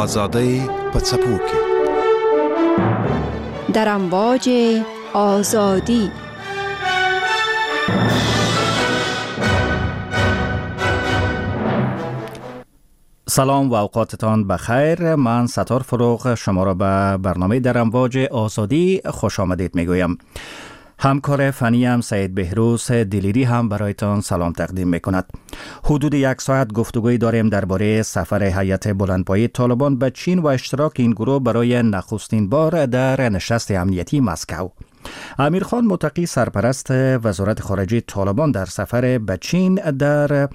آزادی پڅپو کې در امواج آزادی. سلام و اوقاتتان بخیر. من ستار فروغ شما را به برنامه در امواج آزادی خوش آمدید میگویم. همکار فنی هم سید بهروز دلیری هم برایتان سلام تقدیم میکند. حدود 1 ساعت گفتگوی داریم درباره سفر هیئت بلندپایه طالبان به چین و اشتراک این گروه برای نخستین بار در نشست امنیتی مسکو. امیرخان متقی سرپرست وزارت خارجه طالبان در سفر به چین در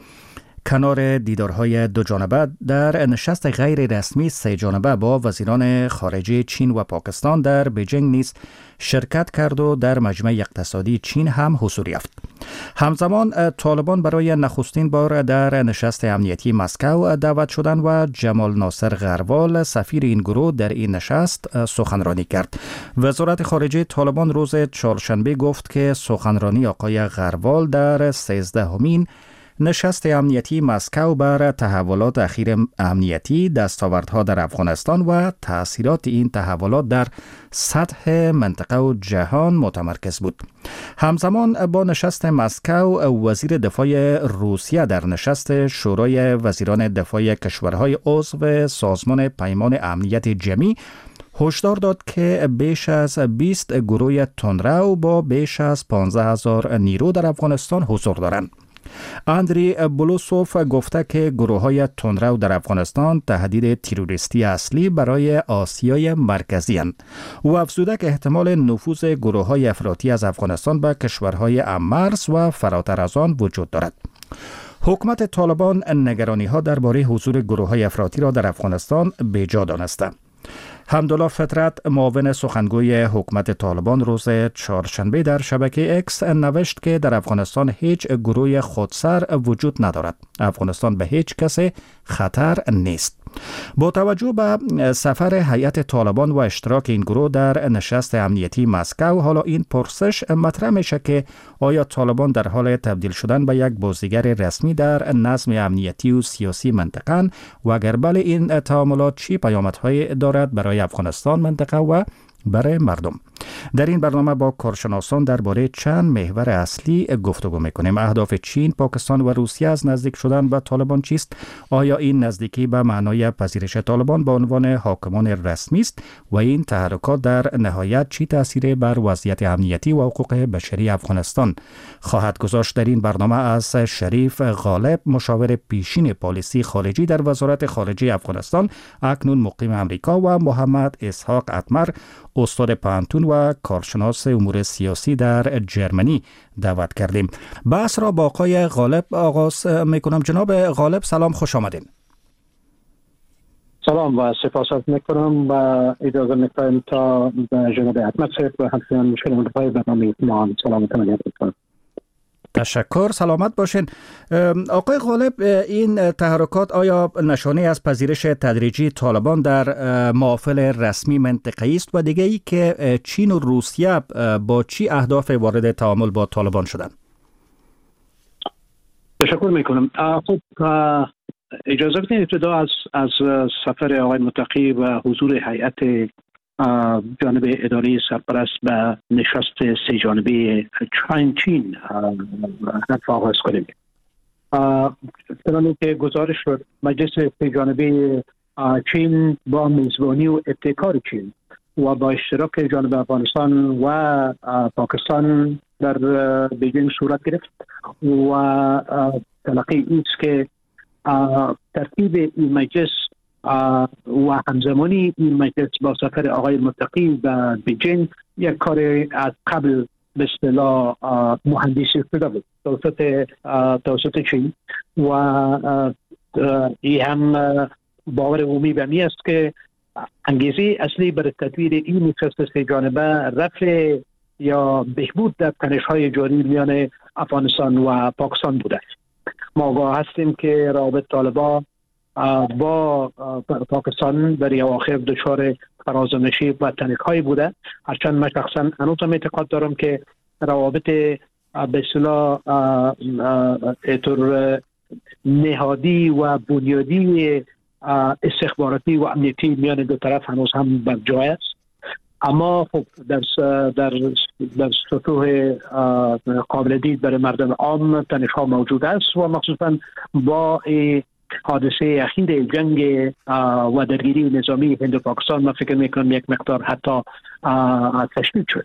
کنار دیدارهای دو جانبه در نشست غیر رسمی 3 جانبه با وزیران خارجه چین و پاکستان در بیجینگ نیز شرکت کرد و در مجمع اقتصادی چین هم حضور یافت. همزمان طالبان برای نخستین بار در نشست امنیتی مسکو دعوت شدند و جمال ناصر غروال سفیر این گروه در این نشست سخنرانی کرد. وزارت خارجه طالبان روز چهارشنبه گفت که سخنرانی آقای غروال در 13مین نشست امنیتی مسکو بر تحولات اخیر امنیتی، دستاوردها در افغانستان و تأثیرات این تحولات در سطح منطقه و جهان متمرکز بود. همزمان با نشست مسکو، وزیر دفاع روسیه در نشست شورای وزیران دفاع کشورهای عضو سازمان پیمان امنیت جمعی هشدار داد که بیش از 20 گروه تندرو با بیش از 15,000 نیرو در افغانستان حضور دارند. اندری بلوسوف گفته که گروه‌های تندرو در افغانستان تهدید تروریستی اصلی برای آسیای مرکزی اند. او افزوده که احتمال نفوذ گروه‌های افراطی از افغانستان به کشورهای مرز و فراتر از آن وجود دارد. حکومت طالبان نگرانی‌ها درباره حضور گروه‌های افراطی را در افغانستان بیجا دانسته. حمدالله فطرت معاون سخنگوی حکومت طالبان روز چهارشنبه در شبکه اکس نوشت که در افغانستان هیچ گروه خودسر وجود ندارد. افغانستان به هیچ کس خطر نیست. با توجه به سفر هیئت طالبان و اشتراک این گروه در نشست امنیتی مسکو، حالا این پرسش مطرح میشه که آیا طالبان در حال تبدیل شدن به یک بازیگر رسمی در نظم امنیتی و سیاسی منطقه و اگر بله این تعاملات چی پیامدهای دارد برای افغانستان، منطقه و برای مردم؟ در این برنامه با کارشناسان درباره چند محور اصلی گفتگو میکنیم. اهداف چین، پاکستان و روسیه از نزدیک شدن به طالبان چیست؟ آیا این نزدیکی به معنای پذیرش طالبان به عنوان حاکمان رسمی است و این تحرکات در نهایت چی تأثیر بر وضعیت امنیتی و حقوق بشری افغانستان خواهد گذاشت؟ در این برنامه از شریف غالب، مشاور پیشین پالیسی خارجی در وزارت خارجه افغانستان اکنون مقیم امریکا، و محمد اسحاق اتمر، استاد پانتون و کارشناس امور سیاسی در جرمنی دعوت کردیم. بحث را با آقای غالب آغاز میکنم. جناب غالب سلام، خوش آمدین. سلام و سپاس میکنم و اجازه میکنم تا جناب اتمر صاحب و همچنین مشکل پای برنامه ما سلام کنم. تشکر، سلامت باشین. آقای غالب، این تحرکات آیا نشانه از پذیرش تدریجی طالبان در محافل رسمی منطقه‌ای است و دیگه ای که چین و روسیه با چی اهداف وارد تعامل با طالبان شدند؟ تشکر میکنم. خب اجازه بدین ابتدا از سفر آقای متقی و حضور هیئت جانب اداره سرپرست به نشست 3 جانبه چین حرف آغاز کنیم. چنانچه که گزارش شد، مجلس 3 جانبه چین با میزبانی و ابتکار چین و با اشتراک جانب افغانستان و پاکستان در بیجینگ صورت گرفت و تلقی ایست که ترتیب این مجلس و همزمانی این مجلس با سفر آقای متقی به بیجینگ یک کار از قبل به اصطلاح مهندسی شده بود توسط چین و این هم باور عمومی به می است که انگیزه اصلی برای تدویر این نشست 3 جانبه رفع یا بهبود در تنش‌های جاری میان افغانستان و پاکستان بوده. ما آگاه هستیم که روابط طالبان با پاکستان در اواخر دچار فرازنشی و تنش‌های بوده، هرچند من شخصا هنوزم اعتقاد دارم که روابط به اصطلاح اطور نهادی و بنیادی استخباراتی و امنیتی میان دو طرف هنوز هم بر جای است. اما خب در سطوح قابل دید برای مردم عام تنش‌ها موجود است و مخصوصا با حادثه اخیر جنگ و درگیری نظامی هند و پاکستان من فکر میکنم یک مقدار حتی تشدید شد،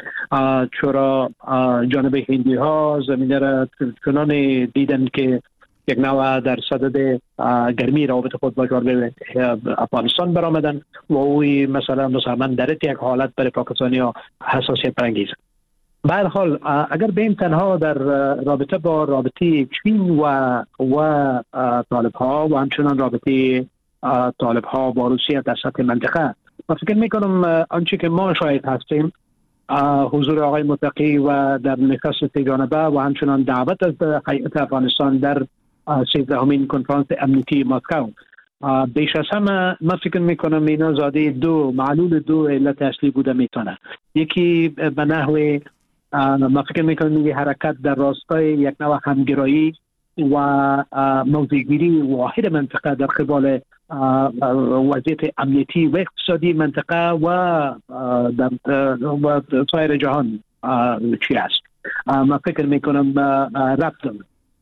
چرا جانب هندی ها زمینه را چنان دیدن که یک نوع در صدد گرمی روابط خود با جانب افغانستان برآمدن و اوی مثلا مسلمان در یک حالت برای پاکستانی ها حساسیت برانگیز. به هر حال اگر بین تنها در رابطه با رابطه چین و طالب ها و همچنان رابطه طالب ها با روسیه در سطح منطقه، من فکر میکنم آنچه که ما شاهد هستیم حضور آقای متقی و در نشست جانبه و همچنان دعوت از هیئت افغانستان در 13مین کنفرانس امنیتی مسکو، بیش از همه من فکر میکنم اینا زاده معلول دو علت اصلی بوده میتونه. یکی به نحو من فکر میکنم این حرکت در راستای یک نوع همگرایی و موضع‌گیری واحد منطقه در قبال وضعیت امنیتی و اقتصادی منطقه و در سایر جهان چی است. من فکر میکنم ربط داره،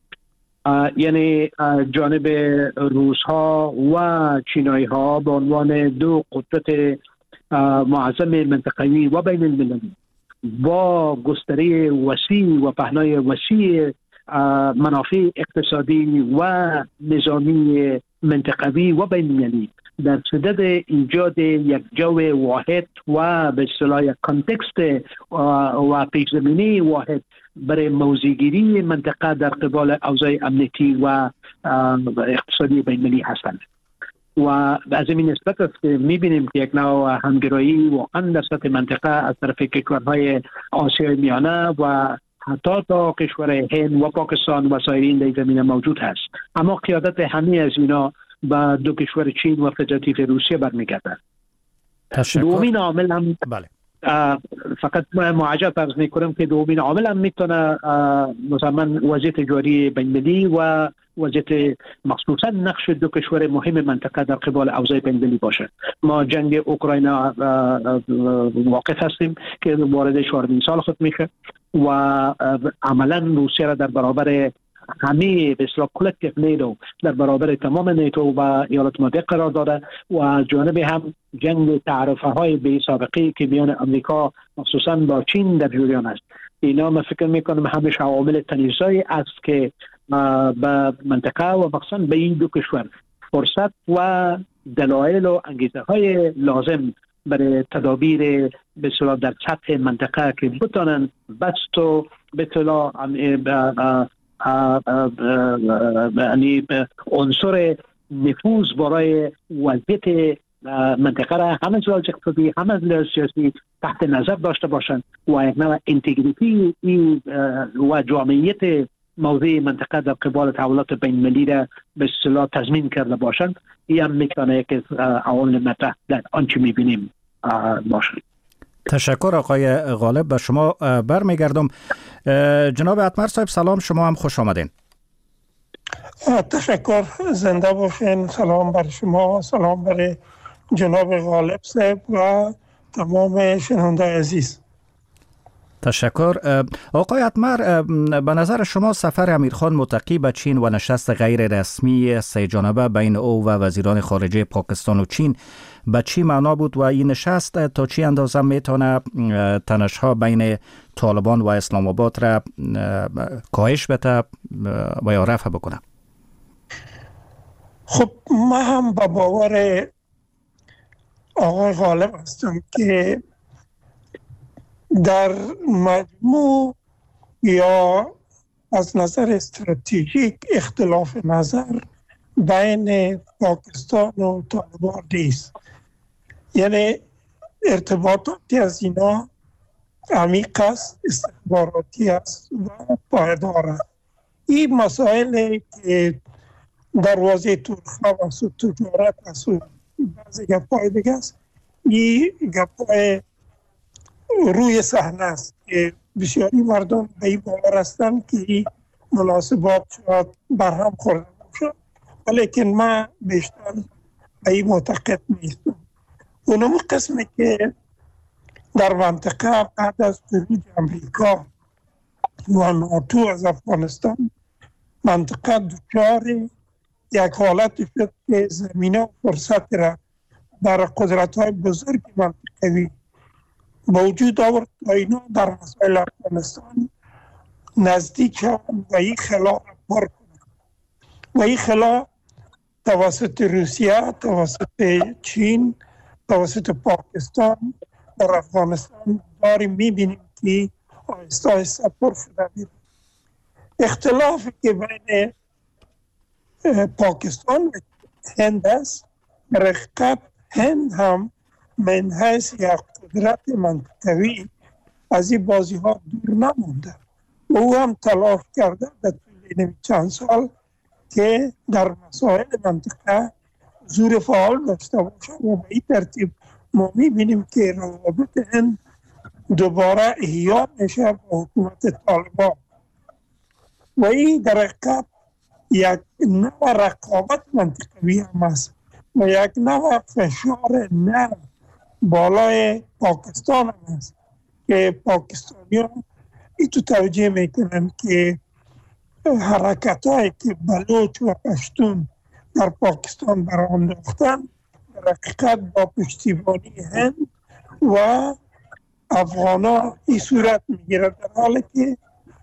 یعنی جانب روس ها و چینایی ها به عنوان دو قدرت معظم منطقوی و بین المللی با گستره وسیع و پهنای وسیع منافع اقتصادی و نظامی منطقوی و بین المللی در صدد ایجاد یک جو واحد و به اصطلاح یک کانتکست و پیش زمینه واحد برای موضع‌گیری منطقه در قبال اوضاع امنیتی و اقتصادی بین المللی هستند. و از این نسبت است که می‌بینیم که یک نوع همگرایی واقعا در سطح منطقه از طرف کشورهای آسیای میانه و حتی تا کشور هند و پاکستان و سایر در زمینه موجود هست. اما قیادت همه از اینا با دو کشور چین و فدراتیو روسیه برمیگردد. دومین عامل هم فقط معجب فرض میکنم که دومین عامل هم میتونه مثلا وضعیت جاری بین‌المللی و وضعیت مخصوصا نقش دو کشور مهم منطقه در قبال اوضاع بین‌المللی باشه. ما جنگ اوکراین واقف هستیم که وارد 4 سال خود میشه و عملا روسیه را در برابر همه به اصطلاح کلکتیو نیتو در برابر تمام نیتو و ایالات متحده قرار داده و از جانب هم جنگ تعرفه های بی سابقه که میان امریکا مخصوصا با چین در جریان است. اینا من فکر میکنم همش عوامل تنش‌زایی است که به منطقه و مخصوصا به این دو کشور فرصت و دلایل و انگیزه های لازم برای تدابیر به اصطلاح در سطح منطقه که بتونن بست و به اصطلاح یعنی عنصر نفوذ برای وضعیت منطقه را هم از لحاظ اقتصادی هم از لحاظ سیاسی تحت نظر داشته باشند و یک نوع انتگریتی و جامعیت موضوع منطقه در قبال تحولات بین المللی را به اصطلاح تضمین کرده باشند. این هم میتونه یک عوامل مطرح در آنچه میبینیم باشه. تشکر آقای غالب. به شما برمیگردم. جناب اتمر صاحب سلام، شما هم خوش آمدین. تشکر، زنده باشین. سلام بر شما، سلام بر جناب غالب صاحب و تمام شنونده عزیز. تشکر. آقای اتمر، به نظر شما سفر امیرخان متقی به چین و نشست غیر رسمی 3 جانبه بین او و وزیران خارجه پاکستان و چین به چی معنا بود و این نشست تا چی اندازه میتونه تنش‌ها بین طالبان و اسلام آباد را کاهش بده و یا رفع بکنه؟ خب من هم با باور آقای غالب هستم که در مجموع یا از نظر استراتژیک اختلاف نظر بین پاکستان و طالبان نیست. یعنی ارتباطاتی از اینا عمیق است، استخباراتی است و پایدار است. این مسائل که دروازه ترخه است و تجارت است و بعضی گپای دیگه است، این گپای روی صحنه است که بسیاری مردم به این باور هستند که این مناسبات شاید برهم خورده باشد، ولیکن من بیشتر ای معتقد نیستم. اونم قسمی که در منطقه بعد از خروج امریکا و ناتو از افغانستان منطقه دچار یک حالت شد که زمینه و فرصت را در قدرت‌های بزرگ منطقوی با وجود آورد تا اینا در مسائل افغانستان نزدیک شوند و این خلا را پر کنند. و این خلا توسط روسیه، توسط چین، توسط پاکستان در افغانستان داریم میبینیم که آهسته آهسته پر شده میره. اختلافی که بین پاکستان و هند است، در حقیقت هند هم من حیث یک قدرت منطقوی از این بازی ها دور نمونده. او هم تلاش کرده در طول چند سال که در مسائل منطقه حضور فعال داشته باشه و به این ترتیب ما میبینیم که روابط هند دوباره احیا میشه با حکومت طالبان و این در حقیقت یک نوع رقابت منطقوی هم است و یک نوع فشار نرم بالای پاکستان هم است که پاکستانیان این تو توجه میکنن که حرکت هایی که بلوچ و پشتون در پاکستان برانداختن در حقیقت با پشتیبانی هند و افغانا این صورت میگیره، در حالی که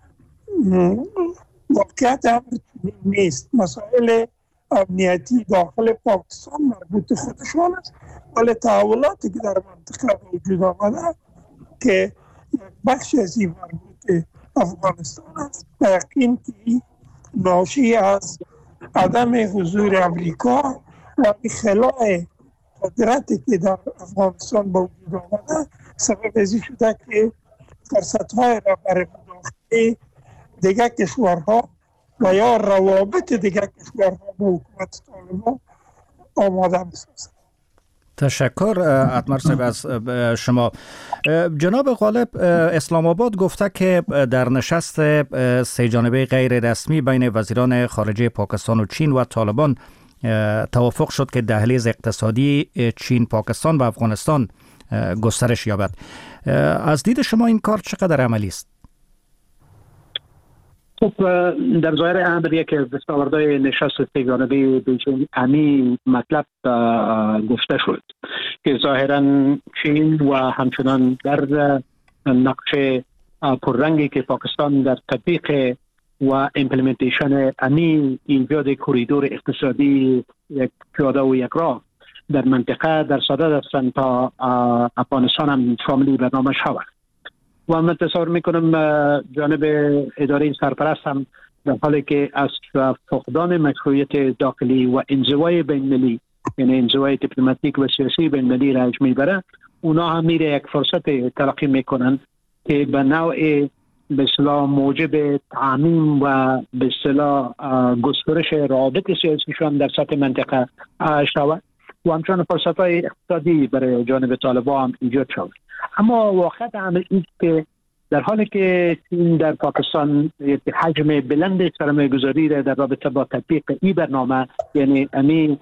واقعیت هم نیست. مسائل امنیتی داخل پاکستان مربوط خودشان است، ولی تحولاتی که در منطقه وجود آمده که یک بخش از این مربوط افغانستان است، به یقین که ناشی از عدم حضور امریکا و خلای قدرتی که در افغانستان با وجود آمده سبب ازی شده که فرصت‌های را برای مداخله دیگر کشورها و یا روابط دیگر کشورها با حکومت طالبان آماده بسازد. تشکر اتمر صاحب از شما. جناب غالب، اسلام آباد گفته که در نشست سه جانبه غیر رسمی بین وزیران خارجه پاکستان و چین و طالبان توافق شد که دهلیز اقتصادی چین، پاکستان و افغانستان گسترش یابد. از دید شما این کار چقدر عملی است؟ خب در ظاهر امر یک دستاوردهای نشست سه جانبه بیجینگ امی مطلب گفته شد که ظاهرا چین و همچنان در نقشه پررنگی که پاکستان در تطبیق و امپلیمنتیشن امی ایجاد کوریدور اقتصادی یک پیاده و یک راه در منطقه در صدد هستند تا افغانستان هم شامل برنامه شود. و من تصور میکنم جانب اداره سرپرست هم در حالی که از فقدان مشروعیت داخلی و انزوای بین‌المللی، یعنی انزوای دیپلماتیک و سیاسی بین‌المللی رنج میبره، اونا هم میره یک فرصت تلقی میکنن که به نوع به اصطلاح موجب تعمیم و به اصطلاح گسترش روابط سیاسیشان در سطح منطقه شود و همچنان فرصت‌های اقتصادی برای جانب طالبان هم ایجاد شود. اما واقعیت امر این که در حالی که چین در پاکستان یک حجم بلند سرمایه‌گذاری را در رابطه با تطبیق این برنامه، یعنی امی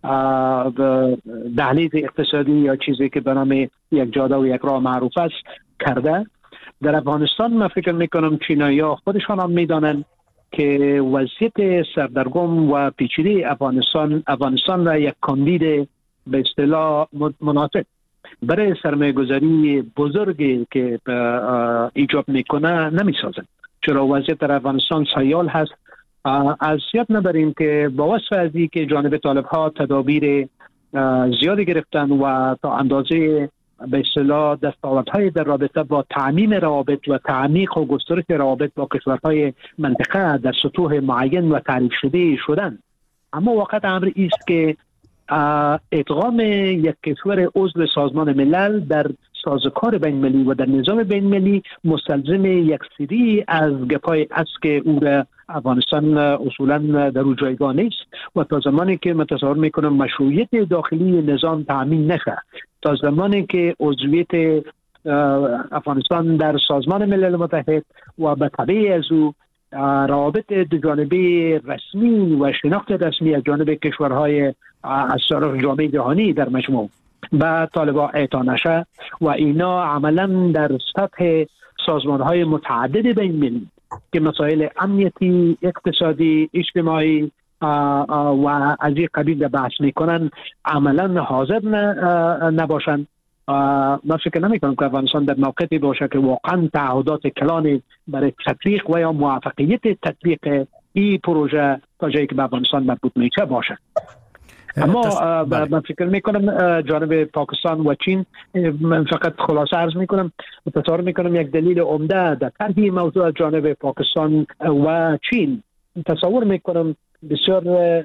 دهلیز اقتصادی یا چیزی که به نام یک جاده و یک راه معروف است کرده، در افغانستان من فکر میکنم چینایی‌ها خودشان هم میدانند که وضعیت سردرگم و پیچیده افغانستان را یک کاندید به اصطلاح مناسب برای سرمایه‌گذاری بزرگی که ایجاب میکنه نمیسازند. چرا وضعیت در افغانستان سیال هست. از یاد نبریم که با وصف از این که جانب طالب ها تدابیر زیادی گرفتن و تا اندازه به اصطلاح دستاوردهای در رابطه با تعمیم روابط و تعمیق و گسترش روابط با کشورهای منطقه در سطوح معین و تعریف شده شدن. اما واقعیت امر است که ادغام یک کشور عضو سازمان ملل در سازوکار بین‌المللی و در نظام بین‌المللی مستلزم یک سری از گپای است که او را افغانستان اصولا در او جایگاه نیست و تا زمانی که متصور میکنم مشروعیت داخلی نظام تامین نشه، تا زمانی که عضویت افغانستان در سازمان ملل متحد و به تبع از او روابط دوجانبه رسمی و شناخت رسمی از جانب کشورهای از طرف جامعه جهانی در مجموع به طالبان اعطا نشه و اینا عملا در سطح سازمانهای متعدد بین المللی که مسائل امنیتی، اقتصادی، اجتماعی و از این قبیل بحث میکنن عملا حاضر نباشند. من فکر نمیکنم که افغانستان در موقعی باشه که واقعا تعهدات کلان برای تطبیق و یا موفقیت تطبیق این پروژه تا جایی که به افغانستان مربوط میشه باشه. اما من فکر میکنم جانب پاکستان و چین، من فقط خلاصه عرض میکنم و تصور میکنم یک دلیل عمده در طرح موضوع جانب پاکستان و چین تصور میکنم بسیار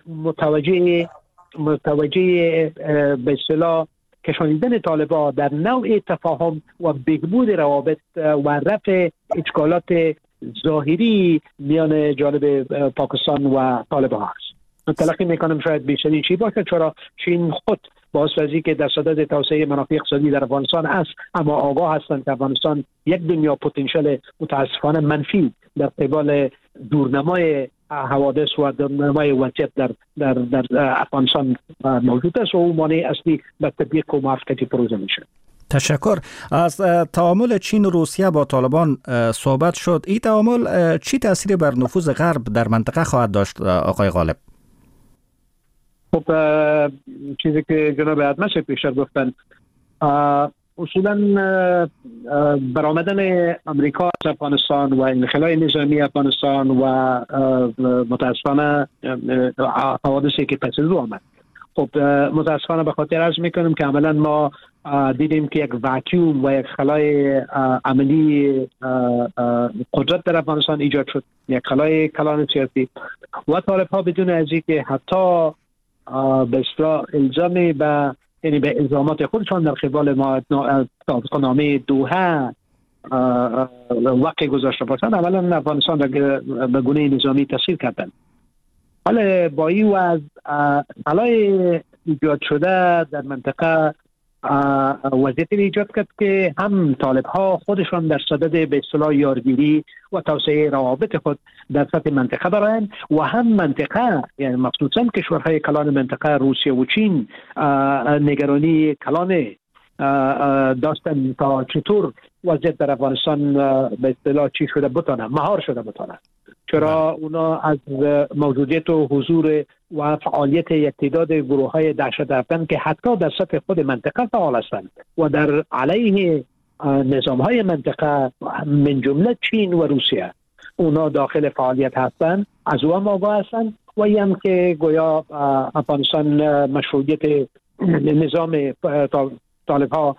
متوجه به اصطلاح کشانیدن طالبان در نوع تفاهم و بهبود روابط و رفع اشکالات ظاهری میان جانب پاکستان و طالبان هست. تلقی میکنم شاید بیشتری چی باشه، چرا چین خود با اساسی که در صدد توسعه منافع اقتصادی در افغانستان است، اما آگاه هستند که افغانستان یک دنیا پتانسیل متاسفانه منفی در قبال دورنمای حوادث و دورنمای وضعیت در افغانستان موجود است و او مانع اصلی به تطبیق و موفقیت پروژه میشه. تشکر. از تعامل چین و روسیه با طالبان صحبت شد. این تعامل چی تأثیری بر نفوذ غرب در منطقه خواهد داشت آقای غالب؟ خب چیزی که جناب ادمس پیشتر گفتن، اصولا برآمدن امریکا از افغانستان و انخلاء نظامی افغانستان و متاسفانه حوادثی که پس از او آمد، خب متاسفانه به خاطر عرض میکنم که عملا ما دیدیم که یک واکیوم و یک خلای عملی قدرت در افغانستان ایجاد شد، یک خلای کلان سیاسی و طالب‌ها بدون از اینکه حتی به اصطلاح الزامی به یعنی به الزامات خودشان در قبال ما توافقنامه دوحه وقع گذاشته باشند، اولا افغانستان به گونه نظامی تسخیر کردند. حالا با این وضع خلای ایجاد شده در منطقه وضعیتی ایجاد کرد که هم طالب ها خودشان در صدد به اصطلاح یارگیری و توسعه روابط خود در سطح منطقه دارند و هم منطقه، یعنی مخصوصا کشورهای کلان منطقه روسیه و چین نگرانی کلان داشتن تا چطور وضعیت در افغانستان به اصطلاح چی شده بتانه، مهار شده بتانه، چرا اونا از موجودیت و حضور و فعالیت یک تعداد گروه‌های دهشت افکن که حتی در سطح خود منطقه فعال هستند و در علیه نظام‌های منطقه من جمله چین و روسیه اونا داخل فعالیت هستند، از او هم آگاه هستند و هم که گویا افغانستان مشروعیت نظام طالب‌ها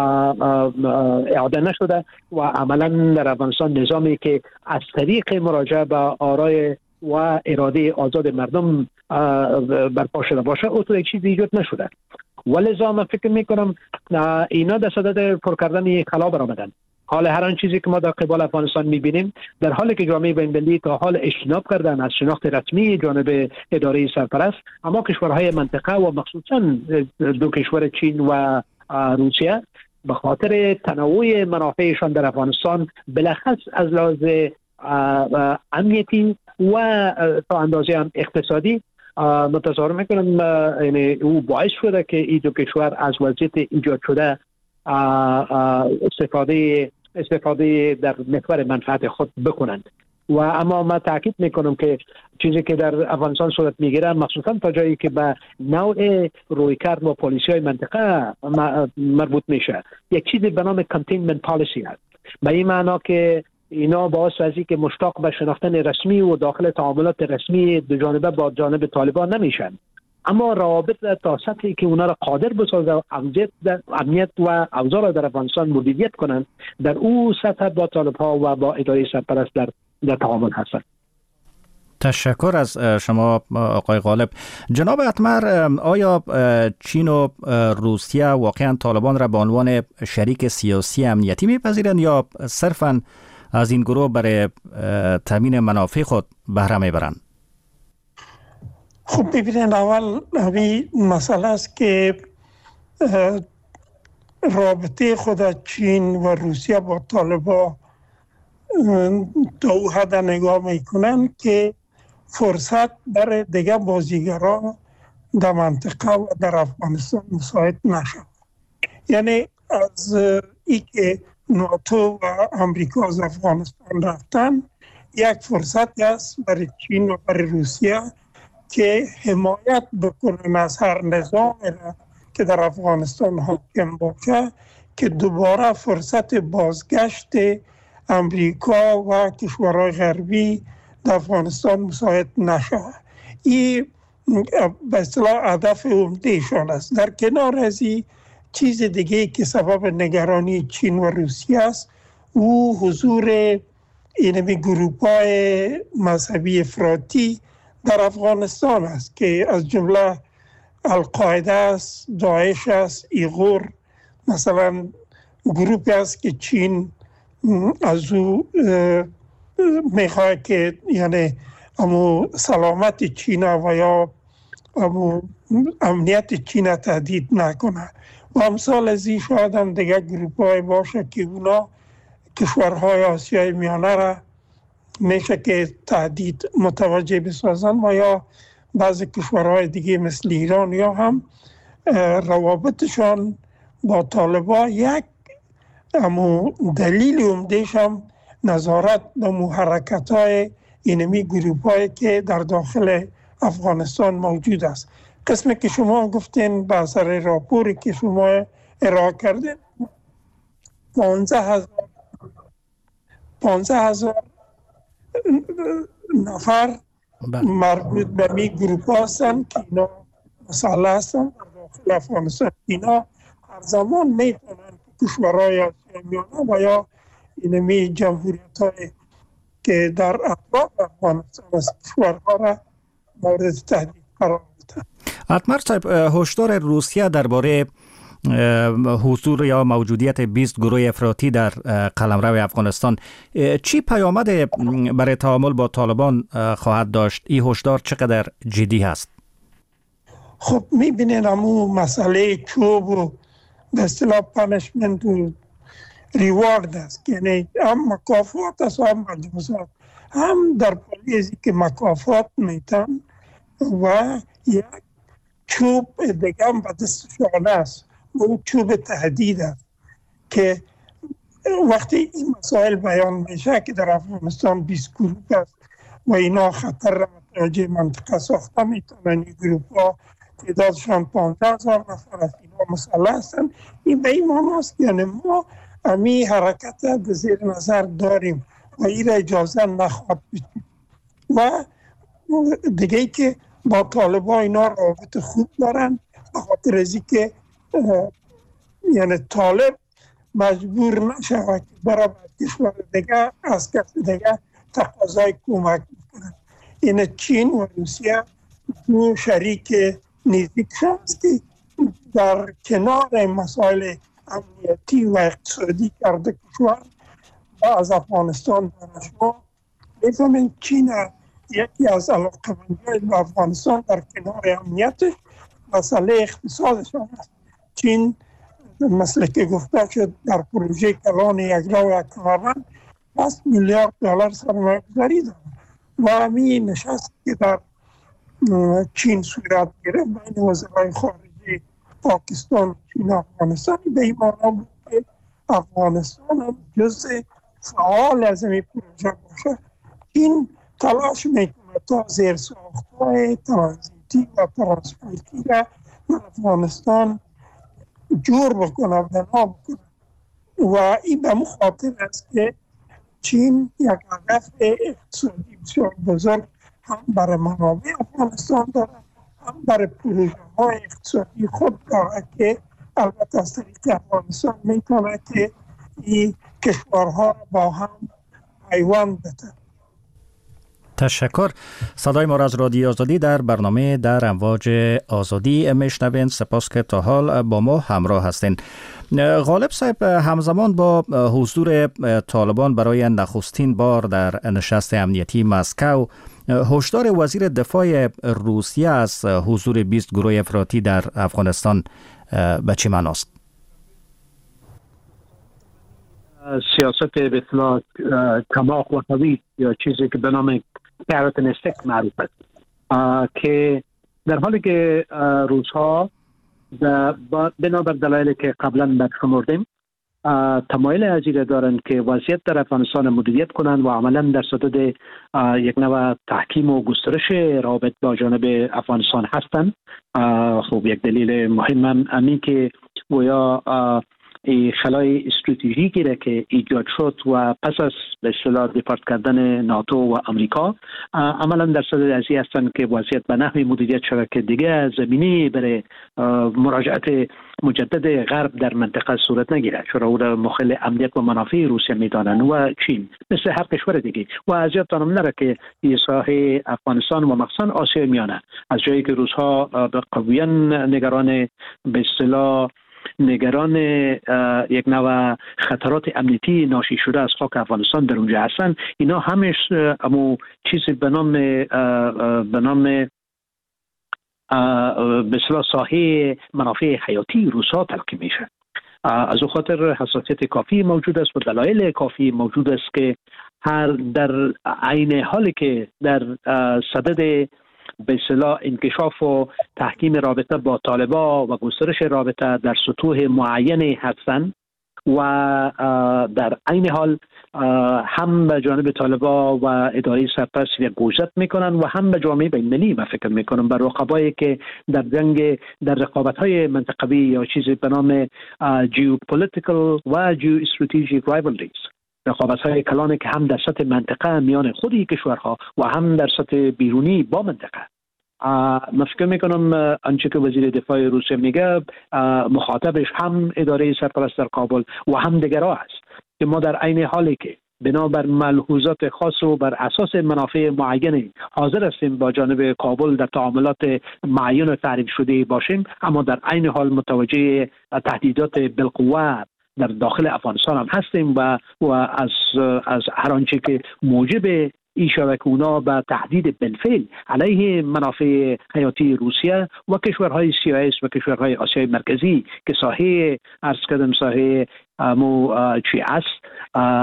اعاده نشده و عملا در افغانستان نظامی که از طریق مراجعه به آرای و اراده آزاد مردم برپا شده باشه او تو یک چیزی ایجاد نشده. ولذا من فکر میکنم اینا در صدد پر کردن خلا برآمدن. حال هر آن چیزی که ما در قبال افغانستان میبینیم در حالی که جامعه بین‌المللی تا حال اجتناب کردن از شناخت رسمی جانب اداره سرپرست، اما کشورهای منطقه و مخصوصا دو کشور چین و روسیه به خاطر تنوع منافعشان در افغانستان بالاخص از لحاظ امنیتی و تا اندازه هم اقتصادی متصور میکنم یعنی او باعث شده که این دو کشور از وضعیت ایجاد شده استفاده در محور منفعت خود بکنند. و اما من تاکید میکنم که چیزی که در افغانستان صورت میگیره مخصوصا تا جایی که به نوع رویکرد و پالیسی های منطقه مربوط میشه، یک چیزی به نام containment پالیسی هست، به این معنا که اینا باعث از که مشتاق به شناختن رسمی و داخل تعاملات رسمی دو جانبه با جانب طالبان نمیشن، اما روابط تا سطحی که اونا را قادر بسازه و امنیت و اوضاع را در افغانستان مدیریت کنند، در او سطح با طالب‌ها و با اداره سرپرست در تعامل هستند. تشکر از شما آقای غالب. جناب اتمر، آیا چین و روسیه واقعا طالبان را به عنوان شریک سیاسی امنیتی میپذیرند یا صرفاً از این گروه برای تامین منافع خود بهره میبرند؟ خب ببینید، اول همین مسئله است که رابطه خود چین و روسیه با طالبان تا او حد نگاه میکنن که فرصت برای دیگه بازیگران در منطقه و در افغانستان مساعد نشد. یعنی از ای که ناتو و امریکا از افغانستان رفتن، یک فرصت است برای چین و برای روسیه که حمایت بکنن از هر نظام که در افغانستان حاکم باشه، که دوباره فرصت بازگشت امریکا و کشورهای غربی در افغانستان مساعد نشود. این به اصطلاح هدف عمدهشان است. در کنار از این چیز دیگه که سبب نگرانی چین و روسیه است، او حضور اینمی گروه‌های مذهبی افراطی در افغانستان است که از جمله القاعده است، داعش است، ایغور. مثلا گروهی است که چین از او میخواد که یعنی سلامت چین و یا امنیت چین تهدید نکنه و امثال از این شاید هم دیگه گروه‌های باشه که اونا کشورهای آسیای میانه را میشه که تهدید متوجه بسازن و یا بعضی کشورهای دیگه مثل ایران یا هم روابطشان با طالبان یک دلیل عمده‌اش هم نظارت به حرکت‌های اینمی گروه‌هایی که در داخل افغانستان موجود است. قسمی که شما گفتین به اثر راپوری که شما ارائه کردین 15,000 نفر مربوط به می گروه هستند که اینا مسلح هستند در داخل افغانستان. اینا هر زمان میتونن کشورهای آسیای میانه و یا اینمی جمهوریت های که در اطراف افغانستان است کشورها را مورد تهدید قرار بدن. اتمر صاحب، هشدار روسیه درباره حضور یا موجودیت 20 گروه افراطی در قلمرو افغانستان چی پیامد برای تعامل با طالبان خواهد داشت؟ این هشدار چقدر جدی هست؟ خب میبینین همون مسئله چوب و به اصطلاح پانشمنت و ریوارد است، یعنی هم مکافات است و هم مجازات. هم در پالیزی که مکافات میتن و یک چوب دیگه هم به دستشان است، اون چوب تهدید است که وقتی این مسائل بیان میشه که در افغانستان 20 گروه است و اینا خطر را متوجه منطقه ساخته میتونن، این گروه ها تعدادشان 15,000 نفر است، اینا مسلح هستند. این به این معنی است یعنی ما امی حرکت در زیر نظر داریم و این را اجازه نخواهد بدیم. و دیگه که با طالبان اینا رابط خوب دارن، بخاطر از اینکه یعنی طالب مجبور نشود که برای کشور دیگه از کسی دیگه تقاضای کمک میکنن. این چین و روسیه دو شریک نزدیک است که در کنار مسائل امنیتی و اقتصادی کرده کشور از افغانستان دانشما میفهمین چین یکی از علاقه‌مندهای به افغانستان در کنار امنیتش مسئله اقتصادش است. چین مثل که گفته شد در پروژه کلان یک راه و یک کمربند 10 میلیارد دلار سرمایه گذاری دارد و همین نشست که در چین صورت گرفت بین وزرای خارجه پاکستان، چین و افغانستان به این معنی بود که افغانستان هم جزء فعال از این پروژه باشه. چین تلاش میکنه تا زیرساخت‌های ترانزیتی و ترانسپورتی را افغانستان جور بکنه، بنا بکنه و این به مخاطر است که چین یک هدف اقتصادی بسیار بزرگ هم برای منابع افغانستان داره، هم برای پروژه های اقتصادی خود داره که البته از طریق افغانستان میتونه که این کشورها را با هم پیوند بده. تشکر. صدای ما را از رادیو آزادی در برنامه در امواج آزادی میشنوین. سپاس که تا حال با ما همراه هستین. غالب صاحب، همزمان با حضور طالبان برای نخستین بار در نشست امنیتی مسکو، هشدار وزیر دفاع روسیه از حضور 20 گروه افراطی در افغانستان به چه معناست؟ سیاست به اصطلاح کماق و قوی یا چیزی که به نام carrot and stick معروف است که در حالی که روس‌ها بنابر دلایلی که قبلا برشمردیم تمایل عزیزی دارند که وضعیت در افغانستان مدیریت کنند و عملا در صدد یک نوع تحکیم و گسترش رابط با جانب افغانستان هستند. خب یک دلیل مهم هم همین که گویا خلای استراتژیکی را که ایجاد شد و پس از به اصطلاح دیپارت کردن ناتو و امریکا عملا در صدد ازی هستند که وضعیت به نحوی مدیریت شود که دیگه زمینی برای مراجعت مجدد غرب در منطقه صورت نگیره، چرا او را مخل امنیت و منافع روسیه میدانند و چین مثل هر کشور دیگه. و از یادتان نره که این ساحه افغانستان و مخصوصا آسیا میانه از جایی که روس‌ها به قویا نگران به اصطلاح نگران یک نوع خطرات امنیتی ناشی شده از خاک افغانستان در اونجا هستن، اینا همش امو چیزی به نام به اصطلاح ساحه منافع حیاتی روس‌ها تلقی میشه. از او خاطر حساسیت کافی موجود است و دلایل کافی موجود است که هر در عین حالی که در صدد به اصطلاح انکشاف و تحکیم رابطه با طالبان و گسترش رابطه در سطوح معینی هستند و در عین حال هم به جانب طالبان و اداره سرپرست یک گوشزد میکنن و هم به جامعه بین‌المللی ما فکر میکنم بر رقبایی که در جنگ در رقابت‌های منطقوی یا چیزی به نام geopolitical و geostrategic rivalries، رقابت‌های کلانی که هم در سطح منطقه میان خودی کشورها و هم در سطح بیرونی با منطقه. من فکر میکنم آنچه که وزیر دفاع روسیه میگه مخاطبش هم اداره سرپرست در کابل و هم دیگرها است که ما در عین حالی که بنابر ملحوظات خاص و بر اساس منافع معینی حاضر هستیم با جانب کابل در تعاملات معین و تعریف شده باشیم، اما در عین حال متوجه تهدیدات بالقوه در داخل افغانستان هم هستیم و از هر آنچه که موجب این شود که اونا به تهدید بالفعل علیه منافع حیاتی روسیه و کشورهای CIS و کشورهای آسیای مرکزی که ساحه عرض کردم ساحه چی است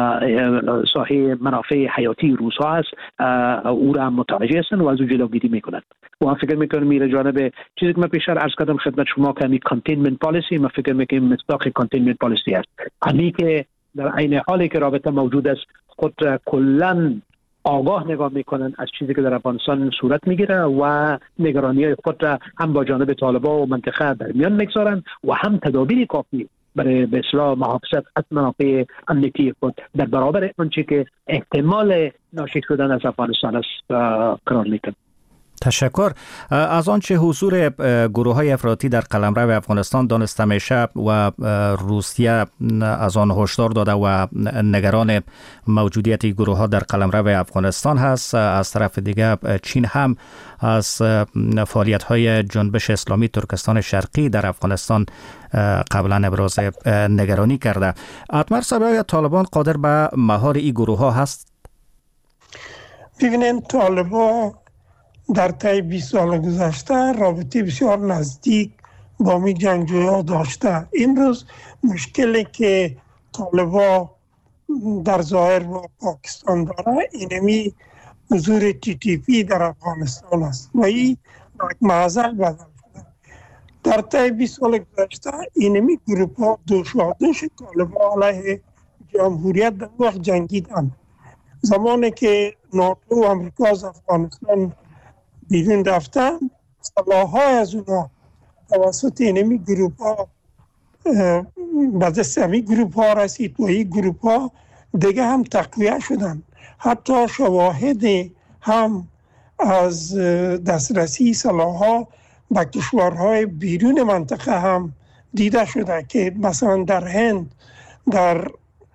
ساحه منافع حیاتی روس‌ها است او را متوجه هستند و از او جلوگیری میکنند. و من فکر میکنم میره جانب چیزی که من پیشتر عرض کردم خدمت شما که همین کانتینمنت پالیسی، من فکر میکنم مصداق کانتینمنت پالیسی است، همین که در عین حالی که رابطه موجود است خود کلاً آگاه نگاه میکنن از چیزی که در افغانستان صورت میگیره و نگرانی خود را هم با جانب طالبان و منطقه در میان میگذارن و هم تدابیر کافی برای به اصلاح محافظت از منافع امنیتی خود در برابر آنچه که احتمال ناشی شدن از افغانستان است قرار میدن. تشکر. از آنچه حضور گروه های افراطی در قلمرو افغانستان دانسته میشه و روسیه از آن هشدار داده و نگران موجودیت گروه ها در قلمرو افغانستان هست، از طرف دیگه چین هم از فعالیت های جنبش اسلامی ترکستان شرقی در افغانستان قبلا ابراز نگرانی کرده. اتمر صاحب، آیا طالبان قادر به مهار این گروه ها هست؟ ببینین، طالبان در طی 20 سال گذشته رابطه بسیار نزدیک با می جنگجویان داشته. امروز مشکلی که طالبان در ظاهر با پاکستان داره اینمی حضور TTP در افغانستان است و این معضل بدل شده. در طی 20 سال گذشته اینمی گروپ ها دوشادوش طالبان علیه جمهوریت در وقت جنگیدند. زمانی که ناتو و امریکا از افغانستان بیرون رفتن، سلاح‌های از اونا توسط اینمی گروپ ها به دست همی گروپ ها رسید و این گروپ ها دیگه هم تقویه شدن. حتی شواهد هم از دسترسی سلاح‌ها به کشورهای بیرون منطقه هم دیده شده که مثلا در هند، در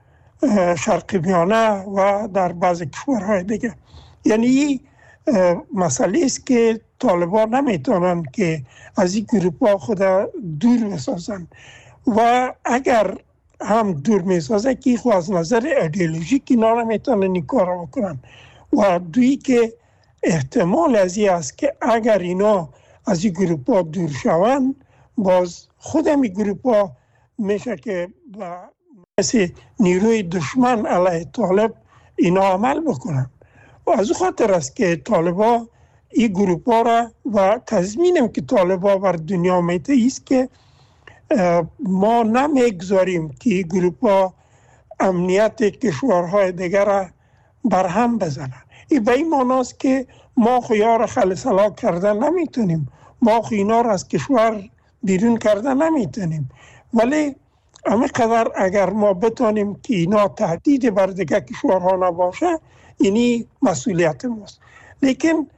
شرق میانه و در بعض کشورهای دیگه. یعنی مسئله است که طالبان نمیتونن که از این گروپ ها خود دور بسازن و اگر هم دور میسازه که خود از نظر ایدئولوژیک اینا نمیتونن این کار بکنن و دویی که احتمال از این است که اگر اینا از این گروپ ها دور شوند باز خود این گروپ ها میشه که مثل نیروی دشمن علیه طالب اینا عمل بکنن و از خاطر است که طالبا این گروپ ها را و تضمینم که طالبا بر دنیا میته است که ما نمیگذاریم که این گروپ ها امنیت کشورهای دیگر را برهم بزنن. این به این معناست که ما خیار خلصلا کردن نمیتونیم، ما اینا را از کشور بیرون کردن نمیتونیم، ولی همه قدر اگر ما بتانیم که اینا تهدید بر دیگر کشورها نباشه اینی مسئولیت ماست. لیکن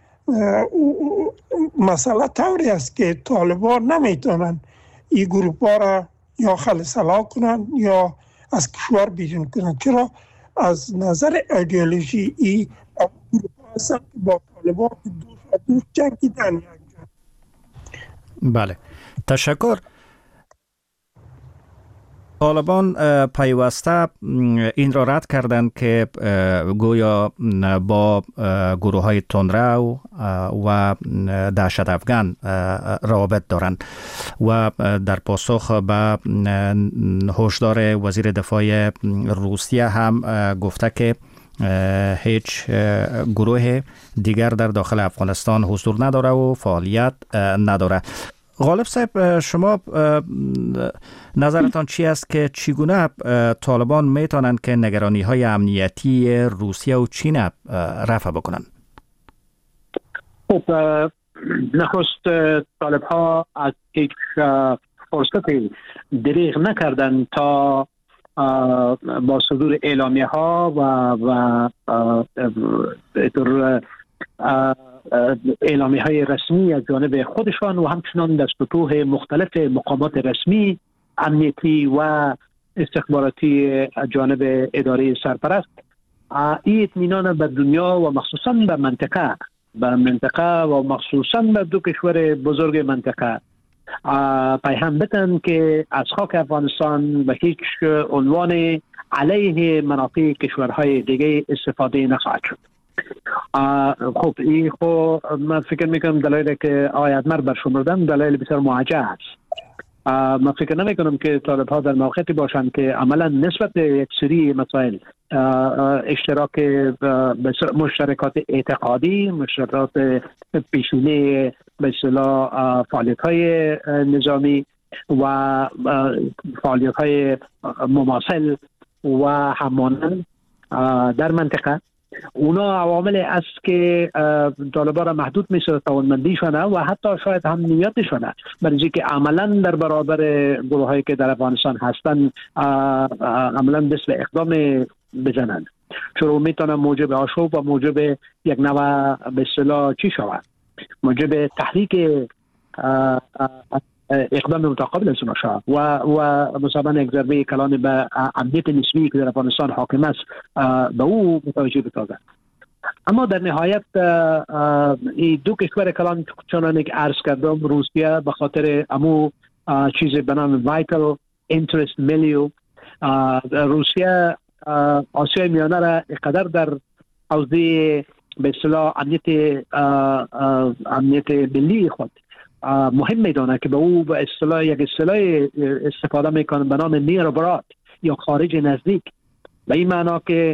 مسئله طوری است که طالبان نمیتونن این گروپ ها را یا خلصلا کنن یا از کشور بیرون کنن. چرا؟ از نظر ایدئولوژی این گروپ ها هستن که با طالبان دوش جنگیدن. بله، تشکر. طالبان پیوسته این را رد کردند که گویا با گروه های تندرو و دهشت افغان روابط دارند و در پاسخ به هشدار وزیر دفاع روسیه هم گفته که هیچ گروه دیگر در داخل افغانستان حضور نداره و فعالیت نداره. غالب صاحب، شما نظرتان چی است که چگونه طالبان میتونند که نگرانی های امنیتی روسیه و چین رفع بکنند؟ خب، نخست طالب ها از هیچ فرصت دریغ نکردند تا با صدور اعلامیه ها و اعلامیه های رسمی از جانب خودشان و همچنان در سطوح مختلف مقامات رسمی امنیتی و استخباراتی جانب اداره سرپرست این اطمینان به دنیا و مخصوصا به منطقه و مخصوصا به دو کشور بزرگ منطقه پیهم بدن که از خاک افغانستان به هیچ عنوان علیه منافع کشورهای دیگه استفاده نخواهد شد. خب این خب من فکر میکنم دلایلی که آقای ادمر برشمردن دلایل بسیار موجه است. من فکر نمیکنم که طالب ها در موقعیتی باشند که عملا نسبت یک سری مسائل اشتراک مشترکات اعتقادی، مشترکات پیشینه به اصطلاح فعالیت های نظامی و فعالیت های مماثل و همانند در منطقه، اونا عوامل است که طالبان را محدود می‌سازد توانمندیشونه و حتی شاید هم نیتشونه، برای اینکه عملا در برابر گروهایی که در افغانستان هستند عملا دست به اقدام بزنند، چون میتونه موجب آشوب و موجب یک نوع به اصطلاح چی شود، موجب تحریک اقدام متقابل از اونا شود و مثلا یک ضربه کلان به امنیت نسبی که در افغانستان حاکم است به او متوجه بسازد. اما در نهایت این دو کشور کلان چنانه که عرض کردم، روسیه به خاطر امو چیز به نام وایتال اینترست ملیو، روسیه آسیای میانه را اقدر در حوزه به اصطلاح امنیت ملی خود مهم میدانه که به او به اصطلاح یک اصطلاح استفاده میکنه به نام نیر برات یا خارج نزدیک، به این معنا که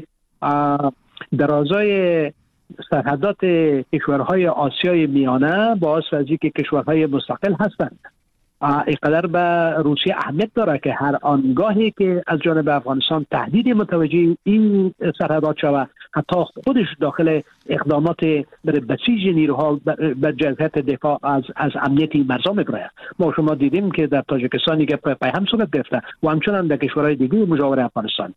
درازای سرحدات کشورهای آسیای میانه با اساسی که کشورهای مستقل هستند اینقدر به روسیه اهمیت داره که هر آنگاهی که از جانب افغانستان تهدید متوجه این سرحدات شود، حتی خودش داخل اقدامات برای بسیج نیروها به جهت دفاع از امنیت مرزها میبره. ما شما دیدیم که در تاجیکستانی که پیهم صورت گرفته و همچنان در کشورهای دیگه مجاور افغانستان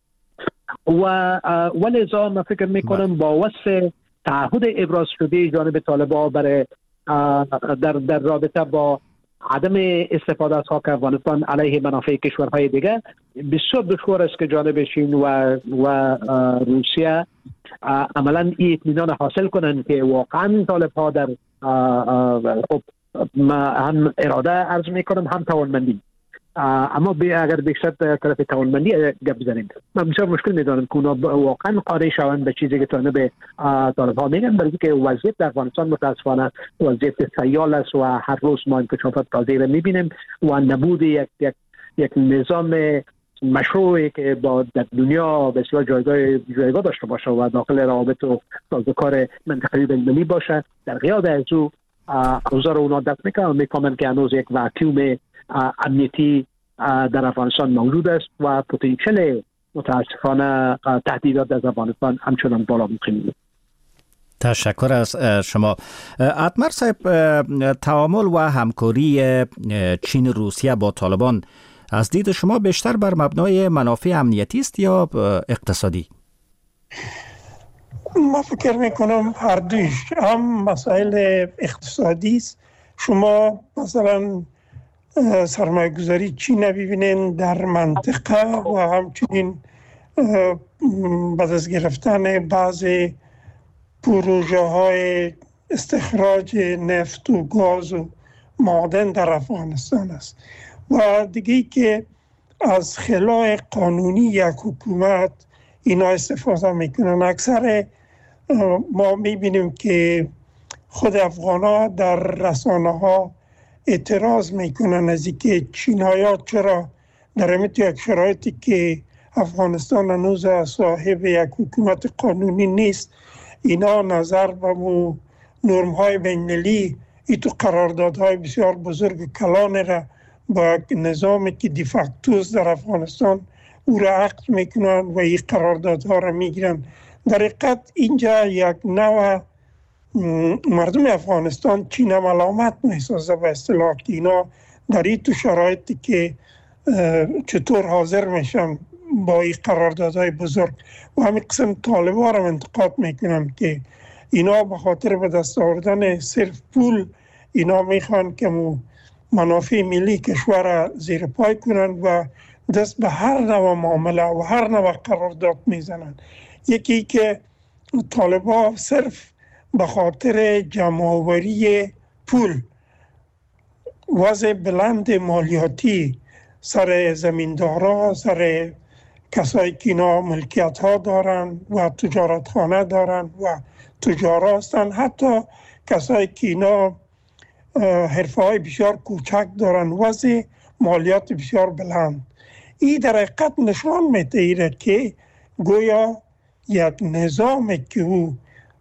و لذا من فکر میکنم با وصف تعهد ابراز شده جانب طالبان برای در رابطه با عدم استفاده از خاک افغانستان علیه منافع کشورهای دیگه، بسیار دشوار است که جانب چین و روسیه عملا این اطمینان حاصل کنند که واقعا طالب ها در هم اراده عرض میکنم هم توانمندی، اما اگر بیشتر طرف توانمندی گپ بزنیم من بسیار مشکل میدانم که اونا واقعا قانع شوند به چیزی که طالب ها میگن، برای که وضعیت در افغانستان متاسفانه وضعیت سیال است و هر روز ما انکشافات تازه را میبینیم و نبود یک نظام مشروعی که با در دنیا به اصطلاح جایگاه داشته باشه و داخل روابط و سازوکار منطقه‌ای بین‌المللی باشه، در غیاب از او اوضاع رو اونا دست میکنن که هنوز یک واکیوم امنیتی در افغانستان موجود است و پتانسیل متاسفانه تهدیدات از افغانستان همچنان بالا می‌خوانید. تشکر از شما. اتمر صاحب، تعامل و همکاری چین روسیه با طالبان از دید شما بیشتر بر مبنای منافع امنیتی است یا اقتصادی؟ من فکر میکنم هر دوش، هم مسائل اقتصادی است. شما مثلا سرمایه گذاری چین ببینین در منطقه و همچنین بعد از گرفتن بعضی پروژه های استخراج نفت و گاز و معدن در افغانستان است. و دیگه که از خلای قانونی یک حکومت اینا استفاده میکنن. اکثر ما میبینیم که خود افغانا در رسانه ها اعتراض میکنن از اینکه چینای‌ها چرا در همین یک شرایطی که افغانستان هنوز صاحب یک حکومت قانونی نیست، اینا نظر به نرم های بین‌المللی ایتو قراردادهای بسیار بزرگ کلان را با نظامی که دیفاکتوس در افغانستان او را عقد میکنن و این قراردادها را میگیرن. در حقیقت اینجا یک نوع مردم افغانستان چین ملامت میسازه به اصطلاح که اینا در این تو شرایطی که چطور حاضر میشن با این قراردادهای بزرگ. و همین قسم طالبان را انتقاد میکنن که اینا به خاطر به دست آوردن صرف پول اینا میخوان که منافع ملی کشور را زیر پای کنن و دست به هر نوع معامله و هر نوع قرارداد میزنن. یکی که طالبان صرف به خاطر جمع‌آوری پول، وضع بلند مالیاتی سر زمیندارا، سر کسایی که اینا ملکیت ها دارن و تجارت خانه دارن و تجار هستن، حتی کسایی که اینا حرفه های بسیار کوچک دارن، وضع مالیات بسیار بلند. این در حقیقت نشان میده که گویا یک نظامی که او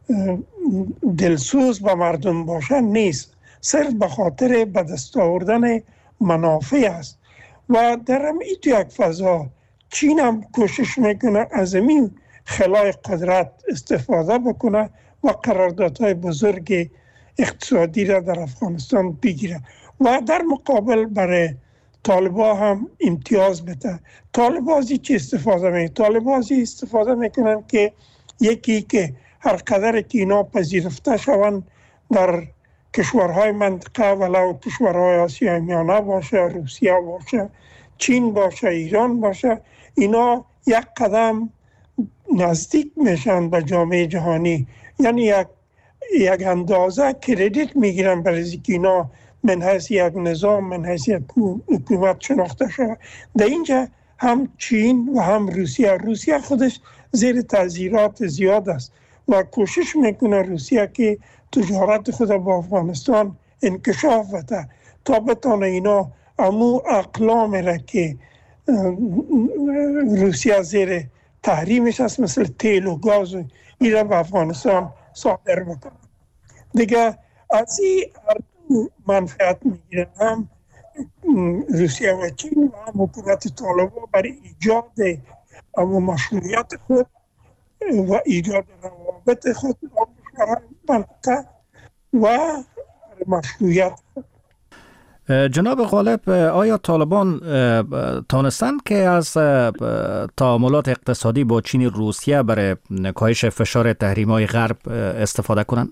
دلسوز به مردم باشه نیست، صرف به خاطر به دست آوردن منافع است. و در این یک فضا چین هم کوشش میکنه از این خلای قدرت استفاده بکنه و قراردادهای بزرگ اقتصادی را در افغانستان بگیره و در مقابل برای طالبان هم امتیاز بده. طالبان چی استفاده میکنن؟ طالبان استفاده میکنن که یکی که هر قدر که اینا پذیرفته شوند در کشورهای منطقه، ولو کشورهای آسیای میانه باشه، روسیه باشه، چین باشه، ایران باشه، اینا یک قدم نزدیک میشن به جامعه جهانی. یعنی یک اندازه کردیت میگیرن برای اینکه اینا من حیث یک نظام، من حیث یک حکومت شناخته شود. در اینجا هم چین و هم روسیه خودش زیر تعذیرات زیاد است و کوشش میکنه روسیه که تجارت خود با افغانستان انکشاف بده تا بتانه اینا امو اقلام را که روسیه زیر تحریمش است مثل تیل و گاز این را به افغانستان صادر بکنه. دیگه از این منفعت میگیرن، هم روسیه و چین و هم حکومت طالبان برای ایجاد اما مشروعیت خود و ایجاد روابط خود با کشورهای منطقه و مشروعیت. جناب غالب، آیا طالبان تانستن که از تعاملات اقتصادی با چین روسیه برای کاهش فشار تحریم‌های غرب استفاده کنند؟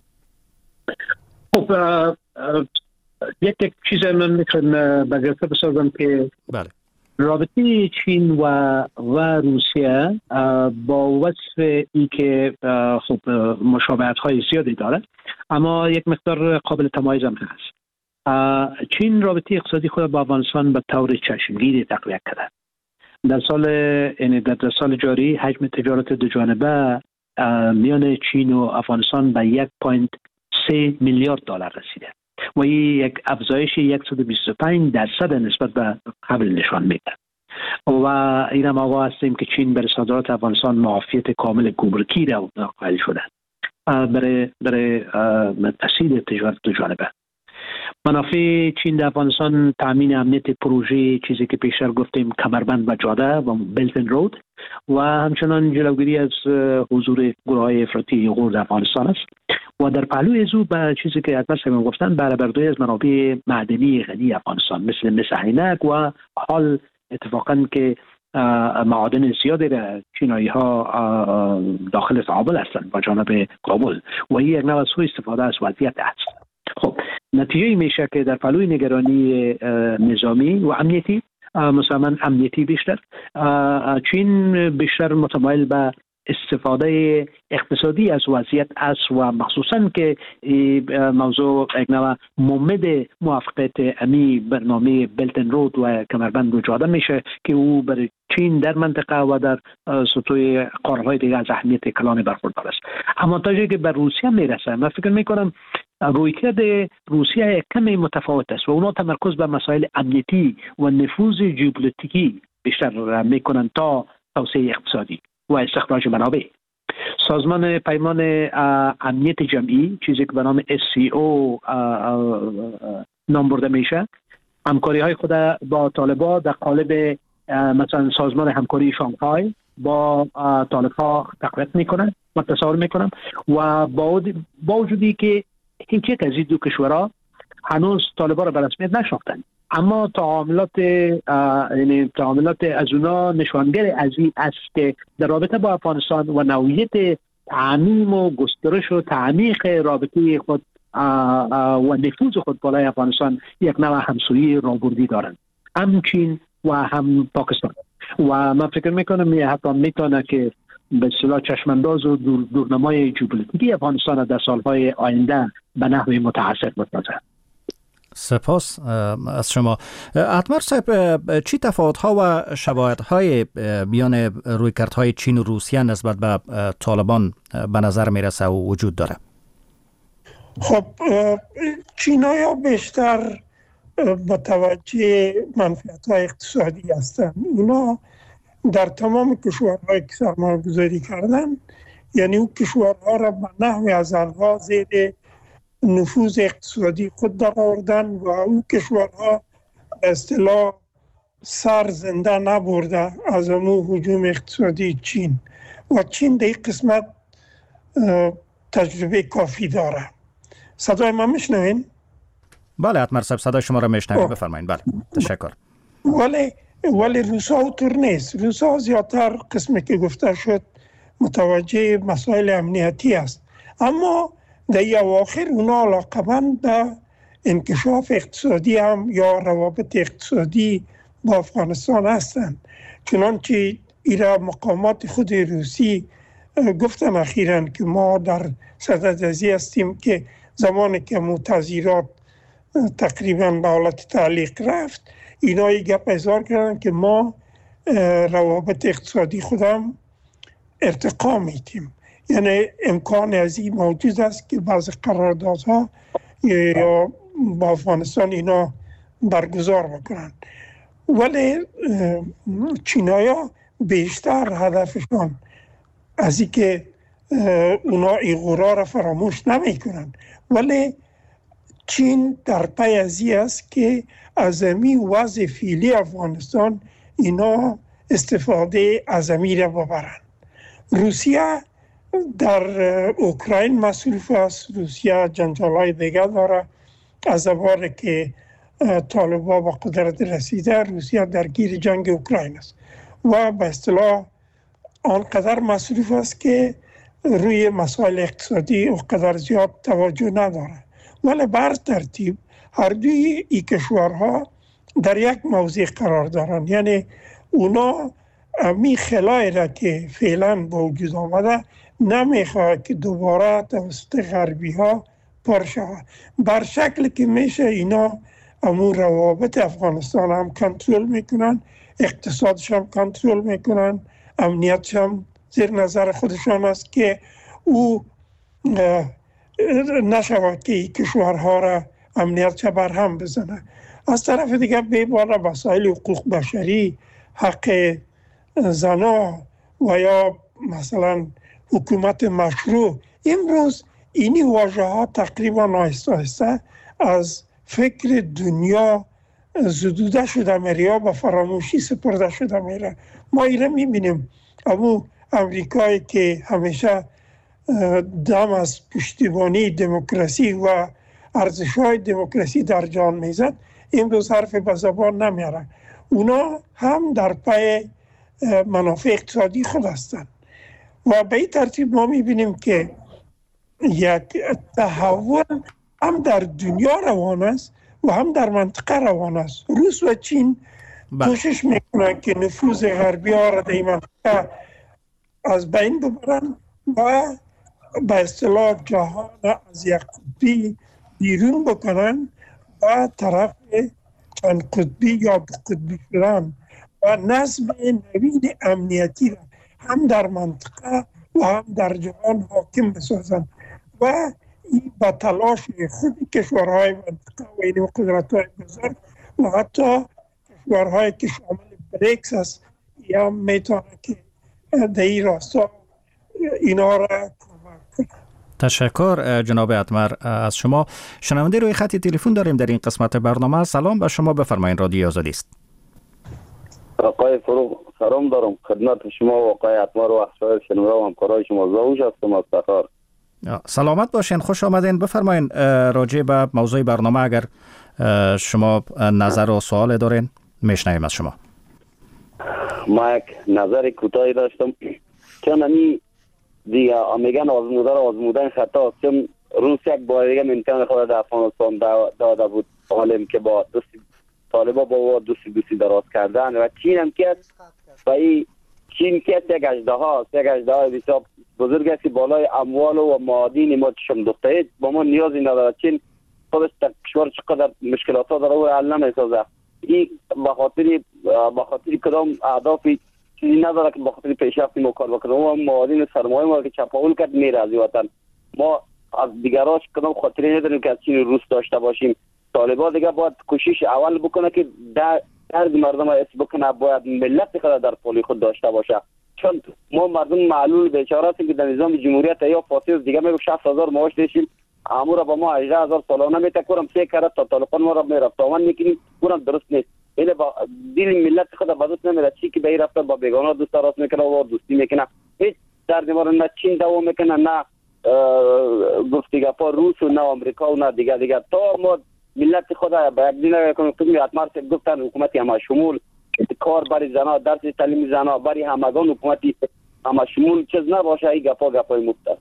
خب یک چیز من میتونم بگرفته بسازم که بله. رابطه چین و روسیه با وصف ای که خب مشابهت های زیادی داره، اما یک مقدار قابل تمایز هم هست. چین رابطه اقتصادی خود با افغانستان به طور چشمگیری تقویت کرده. در سال جاری حجم تجارت دو جانبه میان چین و افغانستان به 1.3 میلیارد دلار رسیده و این یک افزایش 125% نسبت به قبل نشان میده. و این هم آقا هستیم که چین بر صادرات افغانستان معافیت کامل گمرکی را قائل شده برای تسهیل تجارت دو جانبه. منافع چین در افغانستان تامین امنیت پروژه، چیزی که پیشتر گفتیم کمربند و جاده و بلت اند رود، و همچنان جلوگیری از حضور گروه‌های افراطی غور در افغانستان است. و در پهلوی ازو به چیزی که حتما شما گفتن برداری از منابع معدنی غنی افغانستان مثل عینک و حال اتفاقا که معادن زیادی را چینایی ها داخل تعامل هستند با جانب کابل و این یک نوع از سوء استفاده از وضعیت است. خب نتیجه میشه که در پهلوی نگرانی نظامی و امنیتی، مثلا امنیتی بیشتر، چین بیشتر متمایل به استفاده اقتصادی از وضعیت است و مخصوصا که موضوع یک نوع ممد موافقت امی برنامه بلت اند رود و کمربند و جاده میشه که او برای چین در منطقه و در سطوح قاره‌های دیگه از اهمیت کلان برخوردار است. اما تا که به روسیه میرسه، من فکر میکنم رویکرد روسیه یک کمی متفاوت است و اونا تمرکز بر مسائل امنیتی و نفوذ ژئوپلیتیکی بیشتر میکنن تا توسعه اقتصادی و استخراج منابع. سازمان پیمان امنیت جمعی، چیزی که به نام SCO نام برده میشه، همکاری های خود با طالبان در قالب مثلا سازمان همکاری شانگهای با طالبان تقویت میکنن و تصاور میکنن و با وجودی که هیچ یک از این دو کشورها هنوز طالبان را به رسمیت نشناختند، اما تعاملات از اونا نشانگر از این است که در رابطه با افغانستان و نوعیت تعمیم و گسترش و تعمیق رابطه خود و نفوذ خود بالای افغانستان یک نوع همسویی راهبردی دارند، هم چین و هم پاکستان. و من فکر میکنم حتی میتونه که به اصطلاح چشمانداز و دورنمای ژئوپلیتیکی افغانستان در سالهای آینده به نحو متعثر بسازد. سپاس از شما. اتمر صاحب، چی تفاوت‌ها و شباهت‌های میان رویکردهای چین و روسیه نسبت به طالبان به نظر میرسه و وجود داره؟ خب چینای‌ها بیشتر متوجه منفعت‌های اقتصادی هستند. اونا در تمام کشورهایی که سرمایه‌گذاری کردن، یعنی اون کشورها را به نحو از آنها زیر نفوذ اقتصادی خود در آوردن و اون کشورها به اصطلاح سر زنده نبرده از امو هجوم اقتصادی چین و چین در این قسمت تجربه کافی داره. صدای ما میشنوین؟ بله اتمر صاحب، صدای شما را میشنویم، بفرمایید. بله تشکر. ولی روسا اوتر نیست. روسا زیادتر قسمی که گفته شد متوجه مسائل امنیتی است، اما در اواخر اونا علاقمند به انکشاف اقتصادی هم یا روابط اقتصادی با افغانستان هستند. چنانچه ایرا مقامات خود روسی گفتن اخیراً که ما در صدد ازی هستیم که زمانی که متظیرات تقریباً به حالت تعلیق رفت، اینا یک گپ اظهار کردن که ما روابط اقتصادی خودم ارتقا میدیم. یعنی امکان از این موجود است که بعض قراردادها یا با افغانستان اینا برگزار بکنن. ولی چینایا بیشتر هدفشان از این که اونا این غرار را فراموش نمی کنن، ولی چین در پی از این است که از این وضع فعلی افغانستان اینا استفاده از این را ببرن. روسیه در اوکراین مصروف است. روسیه جنجالای دیگه داره. از زمانی که طالبان به قدرت رسیده، روسیه درگیر جنگ اوکراین است و به اصطلاح آنقدر مصروف است که روی مسائل اقتصادی اونقدر زیاد توجه نداره. ولی بر ترتیب هر دوی این کشورها در یک موضع قرار دارن، یعنی اونا می خلای را که فعلا با وجود آمده نمیخواد که دوباره توسط غربی ها پر شود. بر شکل که میشه اینا امور روابط افغانستان هم کنترل میکنن، اقتصادش هم کنترل میکنن، امنیتش هم زیر نظر خودشان است که او نشود که این کشورها را امنیتش برهم بزنه. از طرف دیگه بیباره مسائل حقوق بشری حق زنا و یا مثلا حکومت مشروع، امروز اینی واژه ها تقریبا آهسته آهسته از فکر دنیا زدوده شده میره یا به فراموشی سپرده شده میره. ما ایره میبینیم ابو امریکایی که همیشه دم از پشتیبانی دموکراسی و ارزش‌های دموکراسی در جان میزد، امروز حرف به زبان نمیاره. اونا هم در پی منافع اقتصادی خود هستند و به این ترتیب ما میبینیم که یک تحول هم در دنیا روان است و هم در منطقه روان است. روس و چین کوشش میکنن که نفوذ غربی ها را در این منطقه از بین ببرن و به اصطلاح جهان از یک قطبی بیرون بکنن و طرف چند قطبی یا دو قطبی شدن و نظم نوید امنیتی را هم در منطقه و هم در جهان حاکم بسازن و این با تلاش خود کشورهای منطقه و این قدرت‌های بزرگ و حتی کشورهایی که شامل بریکس است یا میتونه که در این راستا اینا را کمک کنه. تشکر جناب اتمر از شما. شنونده روی خط تلفن داریم در این قسمت برنامه. سلام به شما، بفرمایید. رادیو آزادی است. آقای فروغ سلام دارم خدمت شما و آقای اتمر و اخشار شنونده و همکارای شما. زاوش هستم از تخار. سلامت باشین، خوش آمدین. بفرمایید راجع به موضوع برنامه اگر شما نظر و سوال دارین میشنویم از شما. ما یک نظر کوتاهی داشتم چون امی دیگه میگن آزمودن خطا است. چون روس یک بار دیگه امتحان خود در افغانستان داده بود، حالم که با طالبا با دوستی دراز کردن و چین هم که و این چین که یک اژدها بسیار بزرگ است، بالای اموال و معادن ما چشم دوخته با ما نیازی نداره. چین خودش در کشور چقدر مشکلات ها داره و حل نمیسازه. این به خاطر کدام اهدافی چیزی نداره که به خاطر پیشرفت ما کار بکنه. و معادن سرمایه ما که چپاول کرد میره از وطن. ما از دیگراش کدام خاطری نداریم که از چین روس داشته باشیم. طالبان دیگه باید کوشش اول بکنه که درد مردم را حس بکنه، باید ملت خود در پای خود داشته باشه. چون ما مردم معلول بیچاره هستیم که در نظام جمهوریت یا فاسد دیگه میگه 60000 معاش داشتیم، امور با ما 18000 سالانه میتکورم 3 کرات تا تلفن ما را میرفت آمد میکنیم، اونم درست نیست. این با دل ملت خود به دوست نمیره. چی که به این رفته با بیگانه دوست راست میکنه و دوستی میکنه. هیچ درد ما نه چین دوام میکنه، نه گفتگو با روس و نه آمریکا و نه دیگه تا ما ملت خود به یک دینه کنیم. اتمر گفتن حکومتی همه شمول کار برای زنا، درس تعلیم زنا برای همگان حکومتی همه شمول چیز نباشه. این گپای مفت.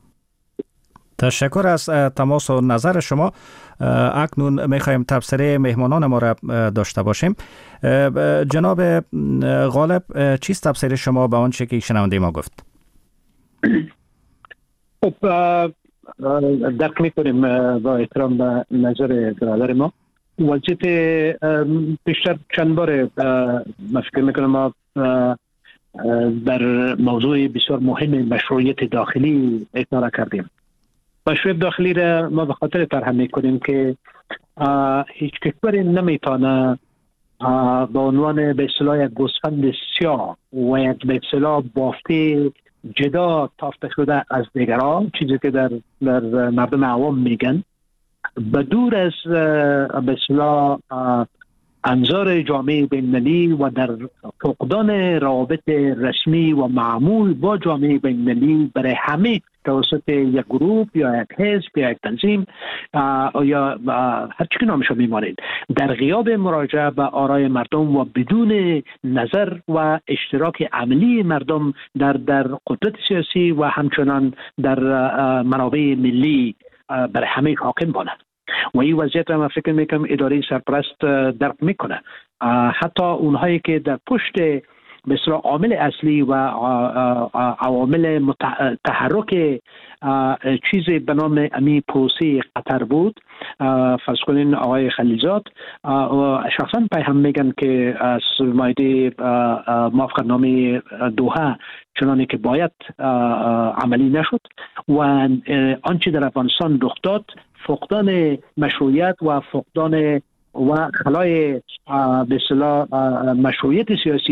تشکر از تماس و نظر شما. اکنون میخوایم تبصره مهمانان ما را داشته باشیم. جناب غالب، چیست تبصره شما به آنچه که شنونده ما گفت؟ درک میکنیم با احترام به نظر برادر ما. وظیفه بیشتر چند بار من فکر میکنم ما در موضوع بسیار مهم مشروعیت داخلی اشاره کردیم. مشروعیت داخلی را ما به خاطر طرح میکنیم که هیچ کشوری نمیتونه به عنوان به اصطلاح یک گوسفند سیاه و یک به اصطلاح بافته جدا تافته شده از دیگران، چیزی که در مردم عوام میگن، بدور از به اصطلاح انظار جامعه بین‌المللی و در فقدان روابط رسمی و معمول با جامعه بین‌المللی برای همه توسط یک گروه یا یک حزب یا یک تنظیم یا هر چی که نامشو میمانید، در غیاب مراجعه به آرای مردم و بدون نظر و اشتراک عملی مردم در قدرت سیاسی و همچنان در منابع ملی برای همه حاکم بانند. و این وضعیت را من فکر میکنم اداره سرپرست درک میکنه. حتی اونهایی که در پشت مثلا عامل اصلی و عوامل تحرک چیزی به نام امی پروسه قطر بود، فرض کنین آقای خلیزاد شخصا پیام میگن که از مایده موافقتنامه دوحه چنانی که باید عملی نشد و آنچه در افغانستان رخ داد فقدان مشروعیت و فقدان و خلای به اصطلاح مشروعیت سیاسی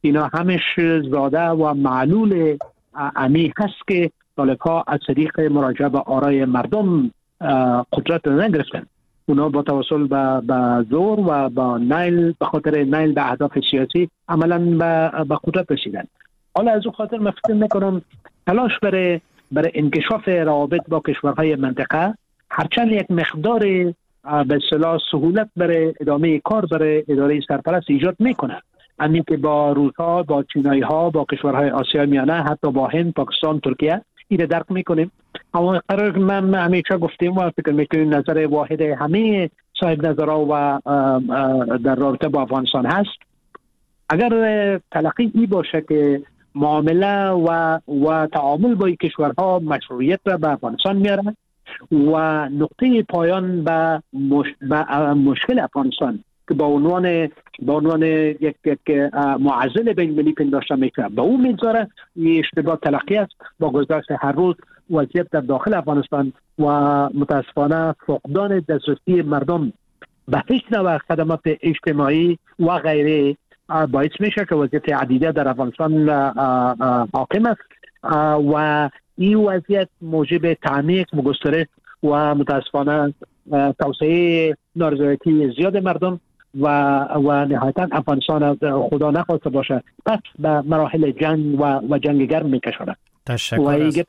اینا همش زاده و معلول امی هست که طالب‌ها از طریق مراجعه به آرای مردم قدرت نگرفتن. اونا با توسل به زور و با نیل، به خاطر نیل به اهداف سیاسی عملا به قدرت رسیدن. حالا از اون خاطر من فکر میکنم تلاش برای انکشاف روابط با کشورهای منطقه هرچند یک مقدار به اصطلاح سهولت برای ادامه کار برای اداره سرپرست ایجاد میکنه، همین که با روس‌ها، با چینایی‌ها، با کشورهای آسیا میانه، حتی با هند، پاکستان، ترکیه این درک میکنیم. اما قرار من همیشه گفتیم و فکر میکنیم نظر واحد همه صاحب نظرها و در رابطه با افغانستان هست، اگر تلقی ای باشه که معامله و تعامل با کشورها مشروعیت را به افغانستان میاره و نقطه پایان به مشکل افغانستان که با عنوان یک معضل بین المللی پنداشته میشه به اون میگذاره، این اشتباه تلقی است. با گذشت هر روز وضعیت در داخل افغانستان و متاسفانه فقدان دسترسی مردم به هیچ نوع خدمات اجتماعی و غیره باعث میشه که وضعیت عدیده در افغانستان حاکم است و این وضعیت موجب تعمیق و گسترش و متاسفانه توسعه نارضایتی زیاد مردم و نهایتا افغانستان خدا نخواسته باشه پس به مراحل جنگ و جنگ گرم میکشونه. تشکر. و ایگه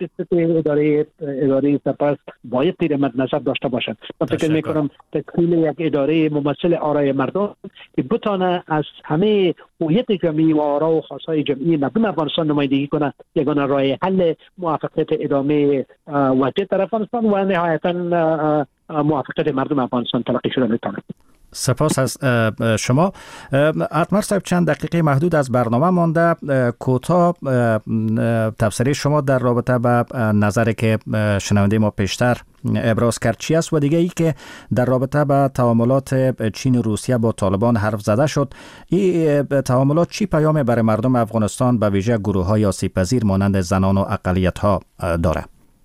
اداره سرپرست باید تیر مد نظر داشته باشد. من فکر میکنم تشکیل یک اداره ممثل آرای مردم که بتانه از همه هویت جمعی و آرا و خواستهای جمعی مردم افغانستان نمایندگی کنه، یگانه راه حل موفقیت ادامه وضعیت در افغانستان و نهایتا موفقیت مردم افغانستان تلقی شده میتونه. سپاس از شما. اتمر صاحب چند دقیقه محدود از برنامه مانده، کوتاه تفسیر شما در رابطه با نظری که شنونده ما پیشتر ابراز کرد چی است و دیگه ای که در رابطه با تعاملات چین و روسیه با طالبان حرف زده شد، این تعاملات چی پیام برای مردم افغانستان به ویژه گروه‌های آسیب‌پذیر مانند زنان و اقلیت‌ها داره؟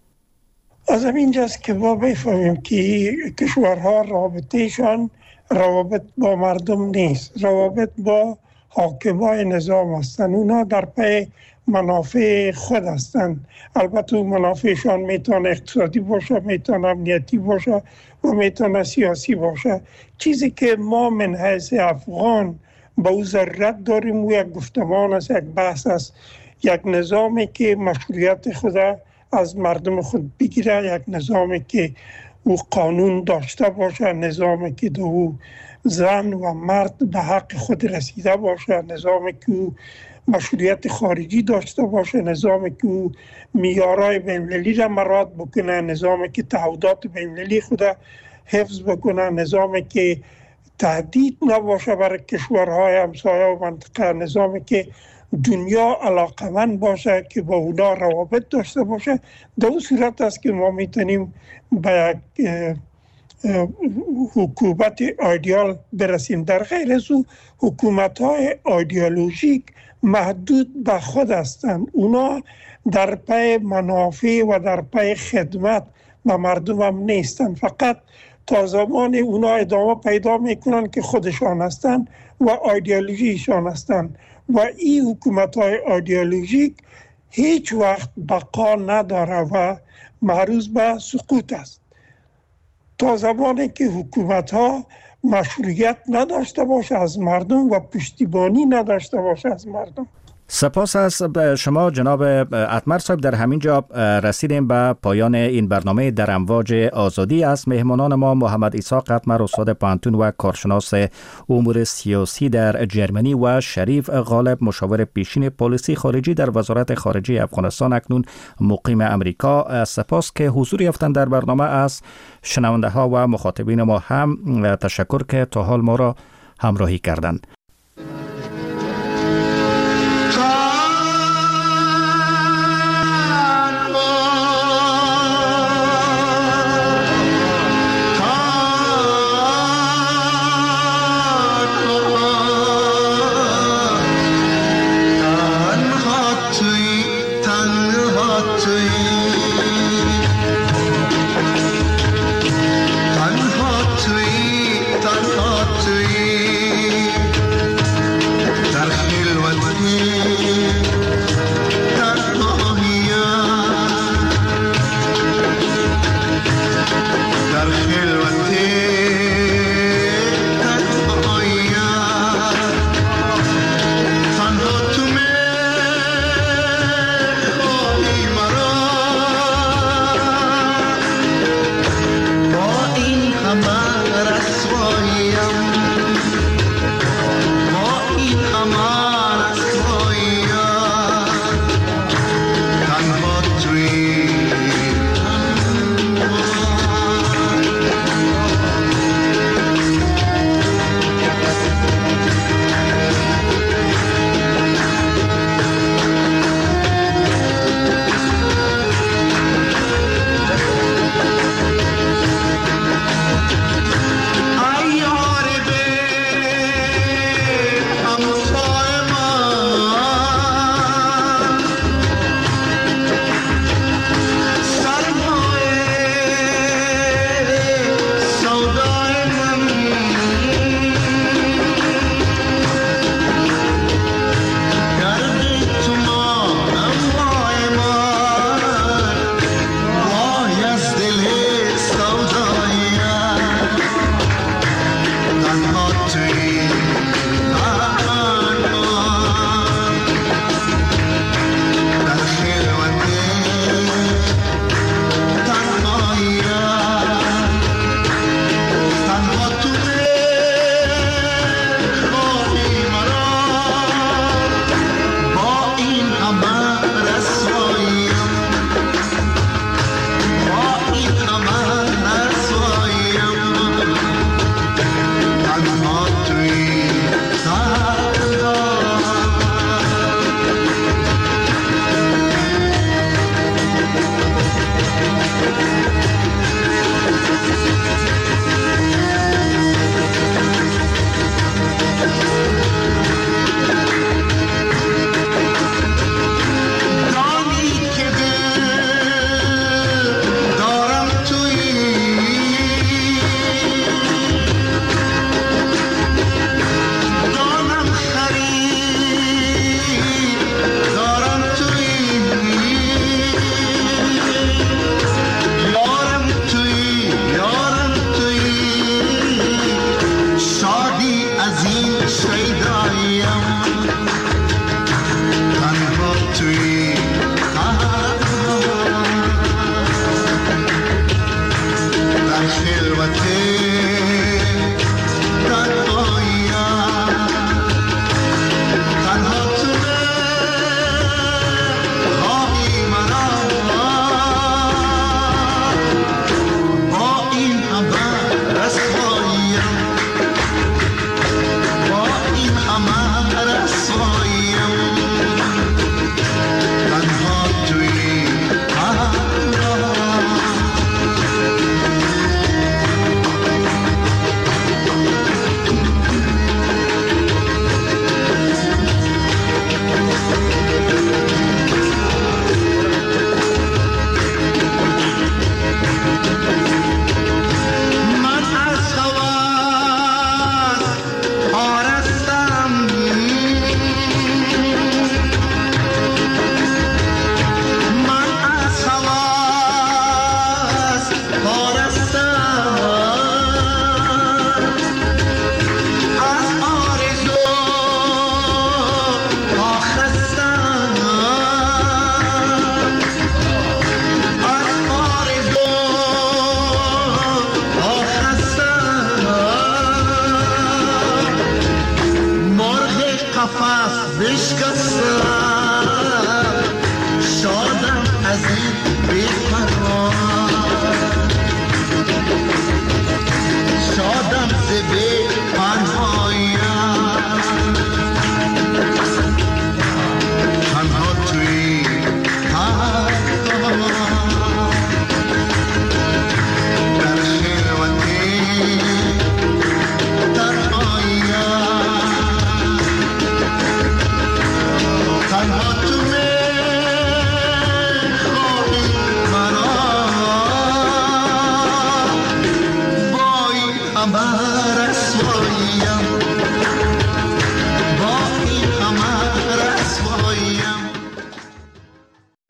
از اینجاست که ما بفهمیم که کشورها رابطهشان روابط با مردم نیست، روابط با حاکمای نظام هستند. اونا در پی منافع خود هستند. البته منافعشان میتونه اقتصادی باشه، میتونه امنیتی باشه و میتونه سیاسی باشه. چیزی که ما من حیث افغان با او ضرورت داریم و یک گفتمان است، یک بحث است، یک نظامی که مشروعیت خود از مردم خود بگیره، یک نظامی که او قانون داشته باشه، نظامی که دو زن و مرد به حق خود رسیده باشه، نظامی که او مشروعیت خارجی داشته باشه، نظامی که او معیارهای بین‌المللی را مراعات بکنه، نظامی که تعهدات بین‌المللی خود حفظ بکنه، نظامی که تهدید نباشه برای کشورهای همسایه و منطقه، نظامی که دنیا علاقمند باشه که با اونا روابط داشته باشه. در اون صورت است که ما میتونیم به یک حکومت ایدئال برسیم. در غیر از او حکومت‌های ایدئولوژیک محدود به خود هستند. اونا در پی منافع و در پی خدمت به مردم هم نیستند. فقط تا زمان اونا ادامه پیدا میکنن که خودشان هستند و ایدئولوژیشان هستند و این حکومت‌های ایدئولوژیک هیچ وقت بقا نداره و معروض به سقوط است. تا زمانی که حکومت‌ها مشروعیت نداشته باشه از مردم و پشتیبانی نداشته باشه از مردم. سپاس از شما جناب اتمر صاحب. در همین جا رسیدیم به پایان این برنامه در امواج آزادی. از مهمانان ما محمد اسحاق اتمر استاد پانتون و کارشناس امور سیاسی در جرمنی و شریف غالب مشاور پیشین پالیسی خارجی در وزارت خارجه افغانستان اکنون مقیم امریکا سپاس که حضور یافتند در برنامه. از شنونده ها و مخاطبین ما هم تشکر که تا حال ما را همراهی کردند. تنها توی